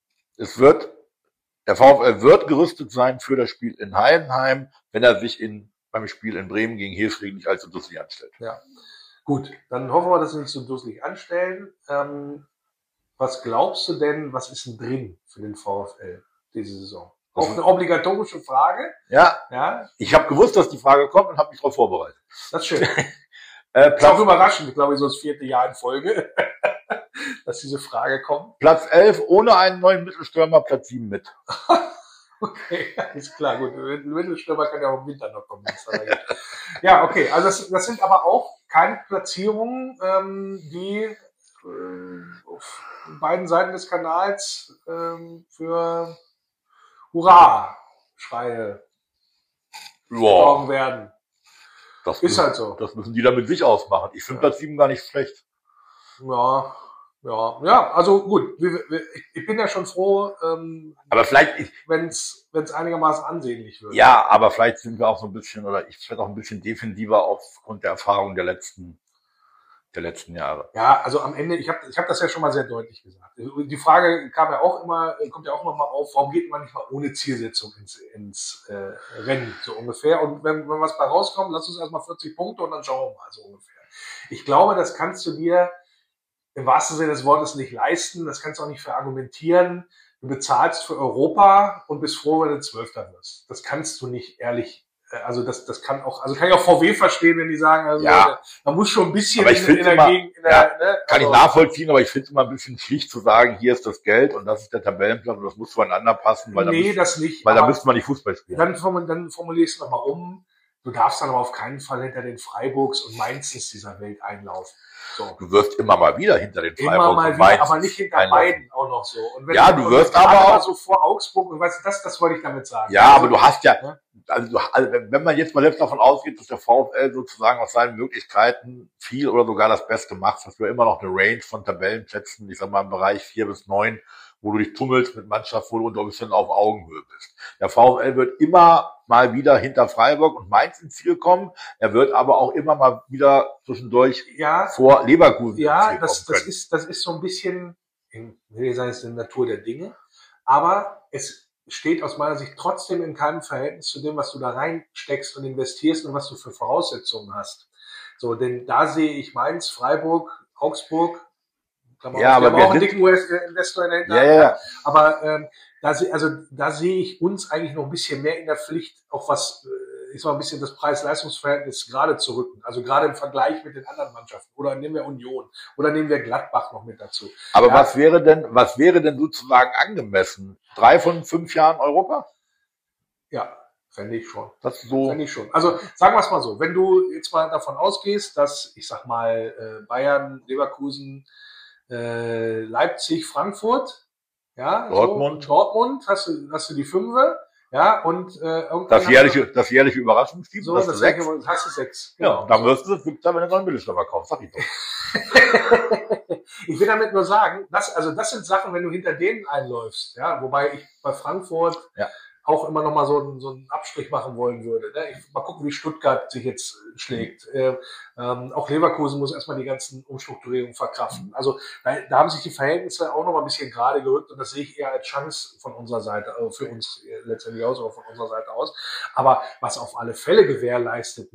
Speaker 2: der VfL wird gerüstet sein für das Spiel in Heidenheim, wenn er sich beim Spiel in Bremen gegen Hefring nicht allzu dusselig anstellt.
Speaker 1: Ja, gut, dann hoffen wir, dass sie nicht so dusselig anstellen. Was glaubst du denn, was ist denn drin für den VfL diese Saison? Auch eine obligatorische Frage.
Speaker 2: Ja. Ich habe gewusst, dass die Frage kommt und habe mich darauf vorbereitet.
Speaker 1: Das ist schön. Das ist auch überraschend, glaube ich, so das 4. Jahr in Folge, dass diese Frage kommt.
Speaker 2: Platz 11 ohne einen neuen Mittelstürmer, Platz 7 mit.
Speaker 1: Okay, ist klar, gut. Ein Mittelstürmer kann ja auch im Winter noch kommen. Ja, okay. Also das sind aber auch keine Platzierungen, die auf beiden Seiten des Kanals für Hurra-Schreie sorgen werden.
Speaker 2: Das ist halt so. Das müssen die dann mit sich ausmachen. Ich finde Platz 7 gar nicht schlecht.
Speaker 1: Ja, also gut. Ich bin ja schon froh,
Speaker 2: aber vielleicht,
Speaker 1: wenn es einigermaßen ansehnlich wird.
Speaker 2: Ja, aber vielleicht sind wir auch so ein bisschen, oder ich werde auch ein bisschen defensiver aufgrund der Erfahrung der letzten Jahre.
Speaker 1: Ja, also am Ende, ich hab das ja schon mal sehr deutlich gesagt. Die Frage kommt ja auch noch mal auf, warum geht man nicht mal ohne Zielsetzung ins Rennen, so ungefähr. Und wenn was bei rauskommt, lass uns erstmal 40 Punkte und dann schauen wir mal, so ungefähr. Ich glaube, das kannst du dir im wahrsten Sinne des Wortes nicht leisten, das kannst du auch nicht verargumentieren. Du bezahlst für Europa und bist froh, wenn du Zwölfter wirst. Das kannst du nicht ehrlich. Also das kann ich auch VW verstehen, wenn die sagen, also man muss schon ein bisschen
Speaker 2: kann ich nachvollziehen, aber ich finde es immer ein bisschen schlicht zu sagen, hier ist das Geld und das ist der Tabellenplatz und das muss zueinander passen, weil
Speaker 1: das nicht.
Speaker 2: Weil da müsste man nicht Fußball spielen.
Speaker 1: Dann formulierst du nochmal um. Du darfst dann aber auf keinen Fall hinter den Freiburgs und Mainzes dieser Welt einlaufen. So.
Speaker 2: Du wirst immer mal wieder hinter den Freiburgs und Mainz,
Speaker 1: aber nicht hinter beiden auch noch so. Und
Speaker 2: du wirst aber auch
Speaker 1: so vor Augsburg, und das wollte ich damit sagen.
Speaker 2: Ja, aber du hast also wenn man jetzt mal selbst davon ausgeht, dass der VfL sozusagen aus seinen Möglichkeiten viel oder sogar das Beste macht, hast du ja immer noch eine Range von Tabellenplätzen, ich sag mal im Bereich 4 bis 9, wo du dich tummelst mit Mannschaft, wo du unter Umständen auf Augenhöhe bist. Der VfL wird immer mal wieder hinter Freiburg und Mainz ins Ziel kommen. Er wird aber auch immer mal wieder zwischendurch vor Leverkusen ins Ziel kommen.
Speaker 1: Das ist so ein bisschen, will ich sagen, es ist die Natur der Dinge, aber es steht aus meiner Sicht trotzdem in keinem Verhältnis zu dem, was du da reinsteckst und investierst und was du für Voraussetzungen hast. So, denn da sehe ich Mainz, Freiburg, Augsburg,
Speaker 2: aber wir haben
Speaker 1: auch einen dicken US-Investor in der Hinterhand. Aber da sehe ich uns eigentlich noch ein bisschen mehr in der Pflicht, auch was, ich sag mal, ein bisschen das Preis-Leistungs-Verhältnis gerade zu rücken. Also gerade im Vergleich mit den anderen Mannschaften. Oder nehmen wir Union. Oder nehmen wir Gladbach noch mit dazu.
Speaker 2: Aber was wäre denn sozusagen angemessen? 3 von 5 Jahren Europa?
Speaker 1: Ja, fände ich schon.
Speaker 2: Fände
Speaker 1: ich schon. Also sagen wir es mal so, wenn du jetzt mal davon ausgehst, dass, ich sag mal, Bayern, Leverkusen, Leipzig, Frankfurt, Ja,
Speaker 2: Dortmund.
Speaker 1: So, Dortmund hast du die 5. Ja, und
Speaker 2: das jährliche Überraschungsteam,
Speaker 1: so, das 6. Hast du 6.
Speaker 2: Genau. Ja, dann wirst du 5. wenn du noch einen Mittelstürmer kaufst, sag ich doch.
Speaker 1: Ich will damit nur sagen, das sind Sachen, wenn du hinter denen einläufst, ja, wobei ich bei Frankfurt auch immer noch mal so einen Abstrich machen wollen würde. Ne? Mal gucken, wie Stuttgart sich jetzt schlägt. Auch Leverkusen muss erstmal die ganzen Umstrukturierungen verkraften. Also da haben sich die Verhältnisse auch noch mal ein bisschen gerade gerückt und das sehe ich eher als Chance von unserer Seite, für uns letztendlich aus, auch von unserer Seite aus. Aber was auf alle Fälle gewährleistet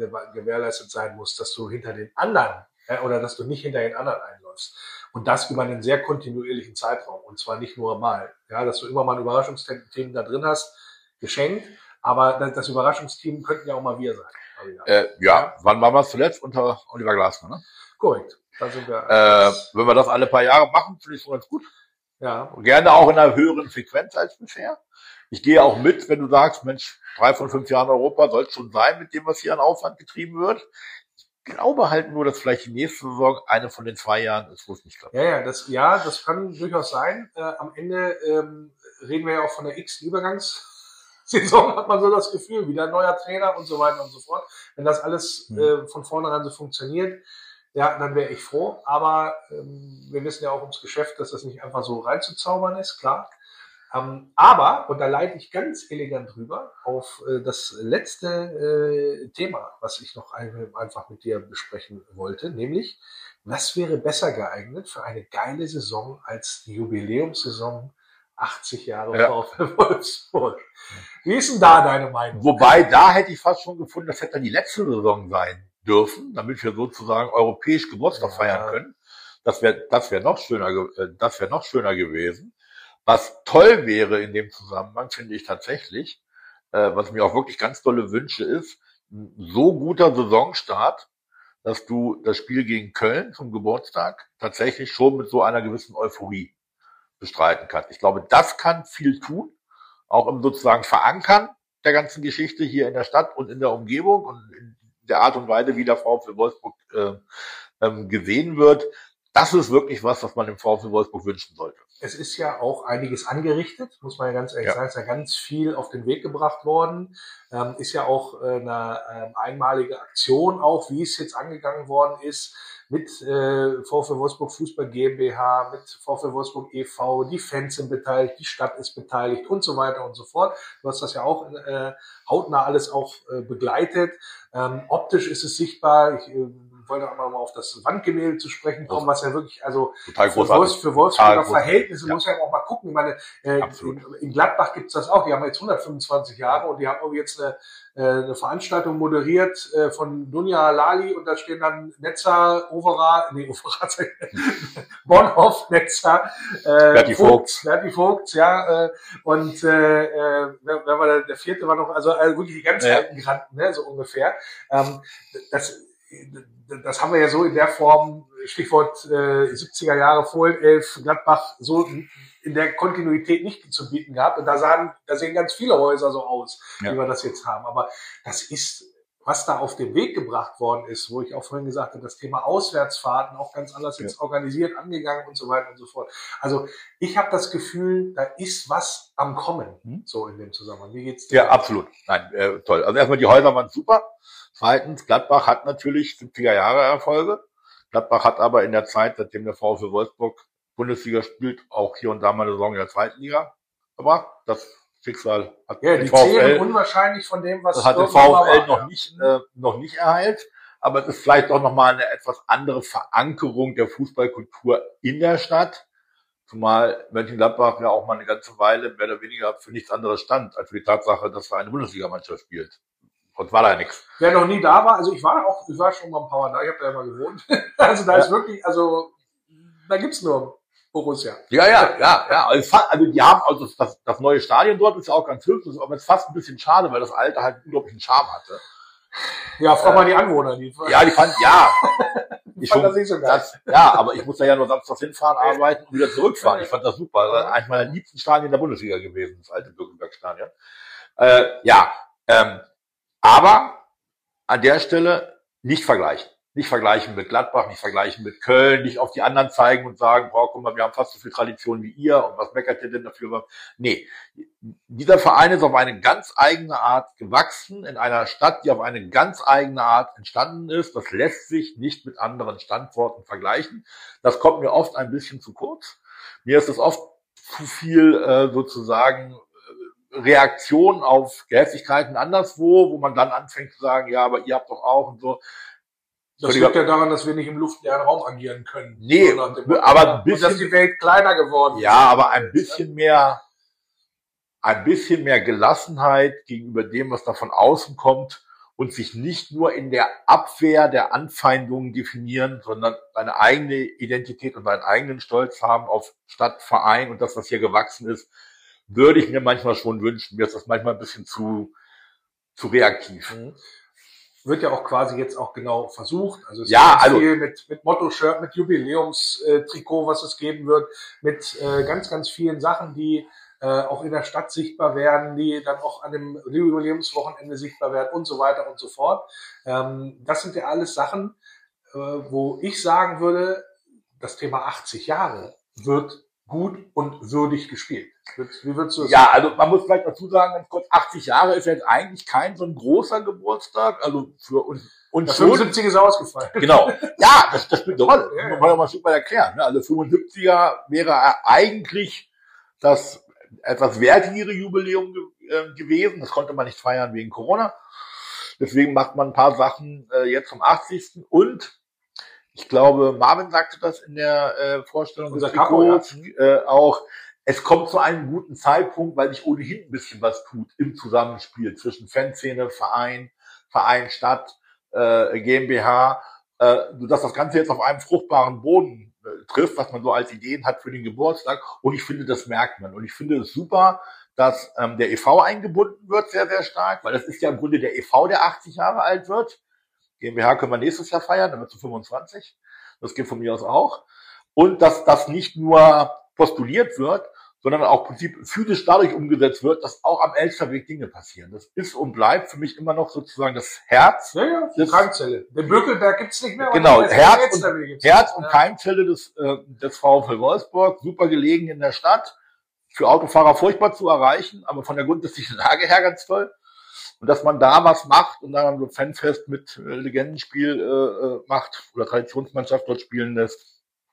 Speaker 1: sein muss, dass du hinter den anderen oder dass du nicht hinter den anderen einläufst. Und das über einen sehr kontinuierlichen Zeitraum. Und zwar nicht nur mal. Ja, dass du immer mal ein Überraschungsteam da drin hast, geschenkt. Aber das Überraschungsteam könnten ja auch mal wir sein.
Speaker 2: Wann waren wir zuletzt? Unter Oliver Glasner, ne?
Speaker 1: Korrekt. Da sind wir.
Speaker 2: Wenn wir das alle paar Jahre machen, finde ich es ganz gut.
Speaker 1: Ja.
Speaker 2: Und gerne auch in einer höheren Frequenz als bisher. Ich gehe auch mit, wenn du sagst, Mensch, 3 von 5 Jahren Europa soll es schon sein, mit dem, was hier an Aufwand getrieben wird. Ich glaube halt nur, dass vielleicht die nächste Saison eine von den 2 Jahren ist, wo es nicht klappt.
Speaker 1: Das kann durchaus sein. Am Ende reden wir ja auch von der Übergangssaison, hat man so das Gefühl, wieder ein neuer Trainer und so weiter und so fort. Wenn das alles von vornherein so funktioniert, ja, dann wäre ich froh. Aber wir wissen ja auch ums Geschäft, dass das nicht einfach so reinzuzaubern ist, klar. Aber, und da leite ich ganz elegant rüber, auf das letzte Thema, was ich noch einfach mit dir besprechen wollte, nämlich, was wäre besser geeignet für eine geile Saison als die Jubiläumssaison 80 Jahre VfL Wolfsburg? Wie ist denn da deine Meinung?
Speaker 2: Wobei, da hätte ich fast schon gefunden, das hätte dann die letzte Saison sein dürfen, damit wir sozusagen europäisch Geburtstag feiern können. Das wäre noch schöner gewesen. Was toll wäre in dem Zusammenhang, finde ich tatsächlich, was mir auch wirklich ganz tolle Wünsche ist, ein so guter Saisonstart, dass du das Spiel gegen Köln zum Geburtstag tatsächlich schon mit so einer gewissen Euphorie bestreiten kannst. Ich glaube, das kann viel tun, auch im sozusagen Verankern der ganzen Geschichte hier in der Stadt und in der Umgebung und in der Art und Weise, wie der VfL Wolfsburg gesehen wird. Das ist wirklich was man dem VfL Wolfsburg wünschen sollte.
Speaker 1: Es ist ja auch einiges angerichtet, muss man ja ganz ehrlich sagen. Es ist ja ganz viel auf den Weg gebracht worden. Ist ja auch eine einmalige Aktion auch, wie es jetzt angegangen worden ist mit VfL Wolfsburg Fußball GmbH, mit VfL Wolfsburg e.V., die Fans sind beteiligt, die Stadt ist beteiligt und so weiter und so fort. Du hast das ja auch hautnah alles auch begleitet. Optisch ist es sichtbar. Ich wollte auch mal auf das Wandgemälde zu sprechen kommen, was ja wirklich, also für Wolfsburger Verhältnisse muss ja auch mal gucken. Ich meine, in Gladbach gibt's das auch. Die haben jetzt 125 Jahre und die haben auch jetzt eine Veranstaltung moderiert von Dunja Lali und da stehen dann Netzer, Bonhoff, Netzer, Berti Vogt, ja, und wer war der vierte war noch, also wirklich die ganz alten Granden, ne, so ungefähr. Das haben wir ja so in der Form, Stichwort 70er Jahre, Fohlenelf, Gladbach, so in der Kontinuität nicht zu bieten gehabt. Und da sehen ganz viele Häuser so aus, wie wir das jetzt haben. Aber das ist, was da auf den Weg gebracht worden ist, wo ich auch vorhin gesagt habe, das Thema Auswärtsfahrten auch ganz anders jetzt organisiert, angegangen und so weiter und so fort. Also ich habe das Gefühl, da ist was am Kommen, so in dem Zusammenhang. Wie geht's dir?
Speaker 2: Ja, absolut. Nein, toll. Also erstmal, die Häuser waren super. Zweitens, Gladbach hat natürlich 70er Jahre Erfolge. Gladbach hat aber in der Zeit, seitdem der VfL Wolfsburg Bundesliga spielt, auch hier und da mal eine Saison in der zweiten Liga gebracht. Das Schicksal hat
Speaker 1: die VfL unwahrscheinlich von dem, was
Speaker 2: das hat der VfL noch nicht ereilt. Aber es ist vielleicht auch nochmal eine etwas andere Verankerung der Fußballkultur in der Stadt. Zumal Mönchengladbach ja auch mal eine ganze Weile mehr oder weniger für nichts anderes stand, als für die Tatsache, dass da eine Bundesligamannschaft spielt. Sonst war da nichts.
Speaker 1: Wer noch nie da war, also ich war schon mal ein paar Mal da, ich habe da ja mal gewohnt. Also da ist wirklich, also da gibt's nur Borussia.
Speaker 2: Ja. Also die haben, also das neue Stadion dort ist ja auch ganz hübsch, das ist aber jetzt fast ein bisschen schade, weil das alte halt einen unglaublichen Charme hatte.
Speaker 1: Ja, frag mal die Anwohner.
Speaker 2: Ich fand das nicht so geil. Aber ich muss da ja nur samstags hinfahren, arbeiten und wieder zurückfahren. Ich fand das super. Das ist eines meiner liebsten Stadien der Bundesliga gewesen, das alte Bürgenberg-Stadion. Aber an der Stelle nicht vergleichen. Nicht vergleichen mit Gladbach, nicht vergleichen mit Köln, nicht auf die anderen zeigen und sagen, boah, guck mal, wir haben fast so viel Tradition wie ihr und was meckert ihr denn dafür? Nee, dieser Verein ist auf eine ganz eigene Art gewachsen, in einer Stadt, die auf eine ganz eigene Art entstanden ist. Das lässt sich nicht mit anderen Standorten vergleichen. Das kommt mir oft ein bisschen zu kurz. Mir ist es oft zu viel sozusagen Reaktion auf Gehässigkeiten anderswo, wo man dann anfängt zu sagen, ja, aber ihr habt doch auch und so.
Speaker 1: Das liegt ja daran, dass wir nicht im luftleeren Raum agieren können.
Speaker 2: Nee, aber ein bisschen,
Speaker 1: und dass die Welt kleiner geworden ist.
Speaker 2: Ja, aber ein bisschen mehr Gelassenheit gegenüber dem, was da von außen kommt und sich nicht nur in der Abwehr der Anfeindungen definieren, sondern seine eigene Identität und seinen eigenen Stolz haben auf Stadt, Verein und das, was hier gewachsen ist, würde ich mir manchmal schon wünschen. Mir ist das manchmal ein bisschen zu reaktiv.
Speaker 1: Mhm. Wird ja auch quasi jetzt auch genau versucht. Also es
Speaker 2: ja,
Speaker 1: also viel mit Motto-Shirt, mit Jubiläumstrikot, was es geben wird, mit ganz, ganz vielen Sachen, die auch in der Stadt sichtbar werden, die dann auch an dem Jubiläumswochenende sichtbar werden und so weiter und so fort. Das sind ja alles Sachen, wo ich sagen würde, das Thema 80 Jahre wird gut und würdig gespielt. Wie würdest du das
Speaker 2: sagen? Also man muss vielleicht dazu sagen, ganz kurz, 80 Jahre ist jetzt eigentlich kein so ein großer Geburtstag, also für uns. Und
Speaker 1: der 75 ist ausgefallen.
Speaker 2: Genau. Ja, das spielt eine Rolle. Das muss man ja mal ein Stück weit erklären. Also 75er wäre eigentlich das etwas wertigere Jubiläum gewesen. Das konnte man nicht feiern wegen Corona. Deswegen macht man ein paar Sachen jetzt zum 80. Und ich glaube, Marvin sagte das in der Vorstellung
Speaker 1: des Trikots,
Speaker 2: auch. Es kommt zu einem guten Zeitpunkt, weil sich ohnehin ein bisschen was tut im Zusammenspiel zwischen Fanszene, Verein, Stadt, GmbH, sodass das Ganze jetzt auf einem fruchtbaren Boden trifft, was man so als Ideen hat für den Geburtstag. Und ich finde, das merkt man. Und ich finde es super, dass der e.V. eingebunden wird, sehr, sehr stark, weil das ist ja im Grunde der e.V., der 80 Jahre alt wird. GmbH können wir nächstes Jahr feiern, dann wird es 25. Das geht von mir aus auch. Und dass das nicht nur postuliert wird, sondern auch im Prinzip physisch dadurch umgesetzt wird, dass auch am Elsterweg Dinge passieren. Das ist und bleibt für mich immer noch sozusagen das Herz.
Speaker 1: Ja, die Keimzelle. Den Bökelberg gibt's nicht mehr.
Speaker 2: Genau, Herz und Keimzelle des VfL Wolfsburg. Super gelegen in der Stadt. Für Autofahrer furchtbar zu erreichen, aber von der grundsätzlichen Lage her ganz toll. Und dass man da was macht und dann so ein Fanfest mit Legendenspiel macht oder Traditionsmannschaft dort spielen lässt.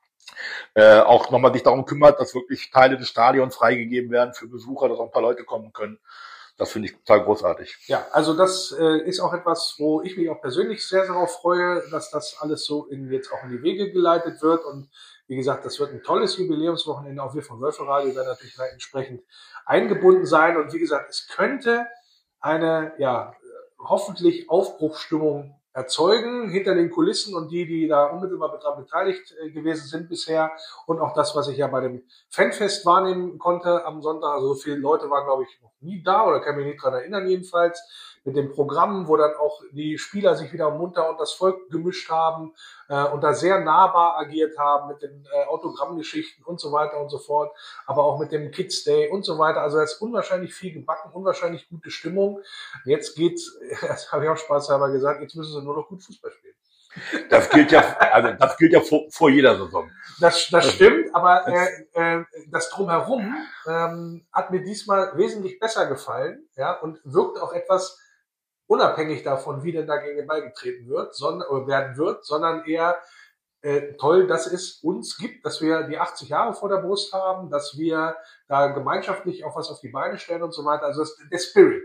Speaker 2: Auch nochmal sich darum kümmert, dass wirklich Teile des Stadions freigegeben werden für Besucher, dass auch ein paar Leute kommen können. Das finde ich total großartig.
Speaker 1: Ja, also das ist auch etwas, wo ich mich auch persönlich sehr, sehr darauf freue, dass das alles so jetzt auch in die Wege geleitet wird. Und wie gesagt, das wird ein tolles Jubiläumswochenende. Auch wir von Wölferadio werden natürlich entsprechend eingebunden sein. Und wie gesagt, es könnte eine, ja, hoffentlich Aufbruchsstimmung erzeugen hinter den Kulissen und die da unmittelbar daran beteiligt gewesen sind bisher und auch das, was ich ja bei dem Fanfest wahrnehmen konnte am Sonntag. Also so viele Leute waren, glaube ich, noch nie da oder kann mich nicht dran erinnern jedenfalls. Mit dem Programm, wo dann auch die Spieler sich wieder munter und das Volk gemischt haben und da sehr nahbar agiert haben mit den Autogrammgeschichten und so weiter und so fort, aber auch mit dem Kids Day und so weiter. Also da ist unwahrscheinlich viel gebacken, unwahrscheinlich gute Stimmung. Jetzt geht's, das habe ich auch spaßhalber gesagt, jetzt müssen sie nur noch gut Fußball spielen.
Speaker 2: Das gilt ja vor jeder Saison.
Speaker 1: Das stimmt, aber das Drumherum hat mir diesmal wesentlich besser gefallen, ja, und wirkt auch etwas unabhängig davon, wie denn dagegen den Ball getreten wird, sondern eher toll, dass es uns gibt, dass wir die 80 Jahre vor der Brust haben, dass wir da gemeinschaftlich auch was auf die Beine stellen und so weiter. Also der Spirit,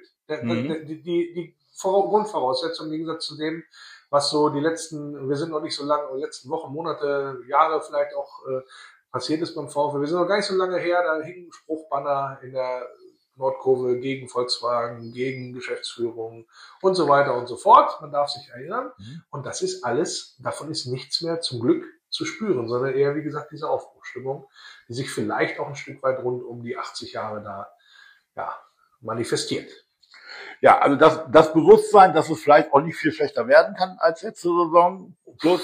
Speaker 1: die Grundvoraussetzung im Gegensatz zu dem, was so wir sind noch nicht so lange, die letzten Wochen, Monate, Jahre vielleicht auch passiert ist beim VfL. Wir sind noch gar nicht so lange her, da hingen Spruchbanner in der Nordkurve gegen Volkswagen, gegen Geschäftsführung und so weiter und so fort. Man darf sich erinnern. Und das ist alles, davon ist nichts mehr zum Glück zu spüren, sondern eher, wie gesagt, diese Aufbruchsstimmung, die sich vielleicht auch ein Stück weit rund um die 80 Jahre da manifestiert.
Speaker 2: Ja, also das Bewusstsein, dass es vielleicht auch nicht viel schlechter werden kann als letzte Saison. Plus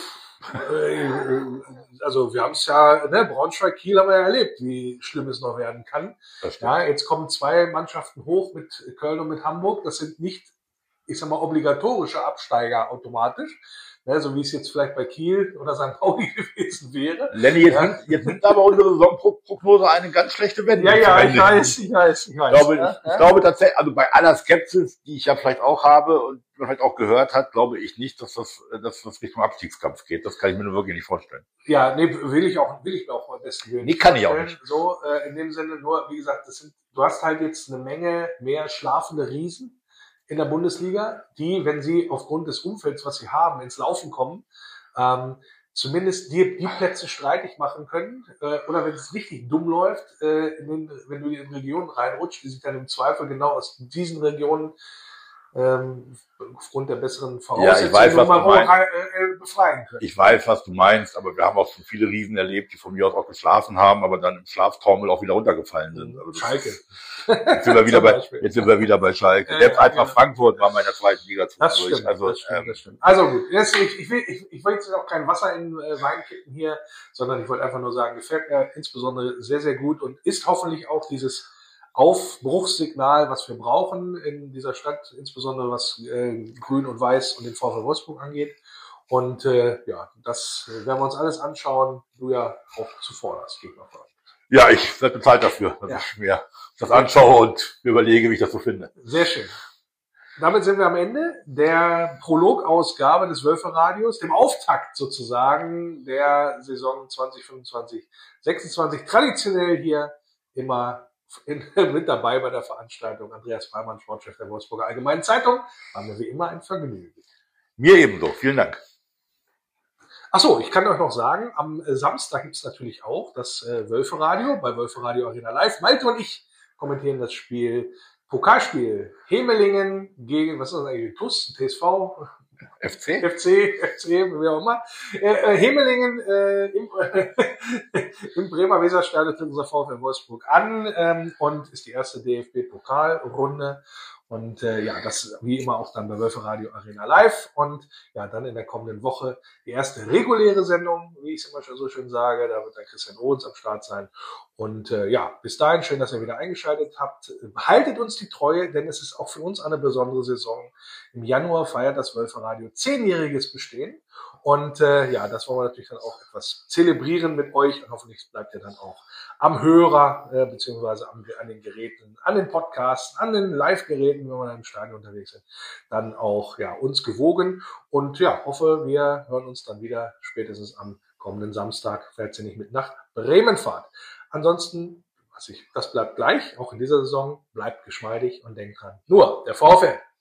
Speaker 1: also wir haben es ja, Braunschweig, Kiel haben wir ja erlebt, wie schlimm es noch werden kann. Ja, jetzt kommen 2 Mannschaften hoch mit Köln und mit Hamburg. Das sind nicht, ich sag mal, obligatorische Absteiger automatisch, ne, so wie es jetzt vielleicht bei Kiel oder St. Pauli gewesen wäre.
Speaker 2: Lenny, jetzt nimmt aber unsere Saisonprognose eine ganz schlechte Wendung.
Speaker 1: Ja, ich weiß.
Speaker 2: Ich glaube tatsächlich, also bei aller Skepsis, die ich ja vielleicht auch habe und man vielleicht auch gehört hat, glaube ich nicht, dass das Richtung Abstiegskampf geht. Das kann ich mir nur wirklich nicht vorstellen.
Speaker 1: Ja, nee, will ich mir auch am besten Willen.
Speaker 2: Nee, kann ich auch nicht.
Speaker 1: So, in dem Sinne, nur, wie gesagt, du hast halt jetzt eine Menge mehr schlafende Riesen in der Bundesliga, die, wenn sie aufgrund des Umfelds, was sie haben, ins Laufen kommen, zumindest dir die Plätze streitig machen können, oder wenn es richtig dumm läuft, wenn du in Regionen reinrutscht, die sich dann im Zweifel genau aus diesen Regionen aufgrund der besseren Voraussetzungen befreien können.
Speaker 2: Ich weiß, was du meinst, aber wir haben auch schon viele Riesen erlebt, die von mir aus auch geschlafen haben, aber dann im Schlaftaumel auch wieder runtergefallen sind. Also
Speaker 1: Schalke.
Speaker 2: Jetzt sind wir wieder bei Schalke. Selbst Eintracht Frankfurt war mal in der zweiten Liga
Speaker 1: zwischendurch. Das stimmt. Also gut, ich will jetzt auch kein Wasser in Wein kippen hier, sondern ich wollte einfach nur sagen, gefällt mir insbesondere sehr, sehr gut und ist hoffentlich auch dieses Aufbruchssignal, was wir brauchen in dieser Stadt, insbesondere was Grün und Weiß und den VfL Wolfsburg angeht. Und das werden wir uns alles anschauen. Du ja auch zuvorderst, gehe ich mal vor.
Speaker 2: Ja, ich werde bezahlt dafür, dass ich mir das anschaue und mir überlege, wie ich das so finde.
Speaker 1: Sehr schön. Damit sind wir am Ende der Prologausgabe des Wölfe-Radios, dem Auftakt sozusagen der Saison 2025/26. Traditionell hier immer mit dabei bei der Veranstaltung. Andreas Freimann, Sportchef der Wolfsburger Allgemeinen Zeitung. War mir wie immer ein Vergnügen.
Speaker 2: Mir ebenso. Vielen Dank.
Speaker 1: Achso, ich kann euch noch sagen, am Samstag gibt es natürlich auch das Wölfe-Radio bei Wölfe-Radio Arena Live. Malte und ich kommentieren das Pokalspiel Hemelingen gegen, was ist das eigentlich, TuS, TSV? FC, wie auch immer. Hemelingen im Bremer Weserstadion tritt unser VfL Wolfsburg an und ist die erste DFB-Pokalrunde. Und das wie immer auch dann bei Wölfe Radio Arena Live. Und ja, dann in der kommenden Woche die erste reguläre Sendung, wie ich es immer schon so schön sage. Da wird dann Christian Ohrens am Start sein. Und bis dahin, schön, dass ihr wieder eingeschaltet habt. Haltet uns die Treue, denn es ist auch für uns eine besondere Saison. Im Januar feiert das Wölfe Radio 10-jähriges Bestehen. Und das wollen wir natürlich dann auch etwas zelebrieren mit euch. Und hoffentlich bleibt ihr dann auch am Hörer, beziehungsweise an den Geräten, an den Podcasts, an den Live-Geräten, wenn wir dann im Stadion unterwegs sind, dann auch uns gewogen. Und hoffe, wir hören uns dann wieder spätestens am kommenden Samstag, falls ihr nicht mit nach Bremen fahrt. Ansonsten, das bleibt gleich, auch in dieser Saison, bleibt geschmeidig und denkt dran, nur der VfL.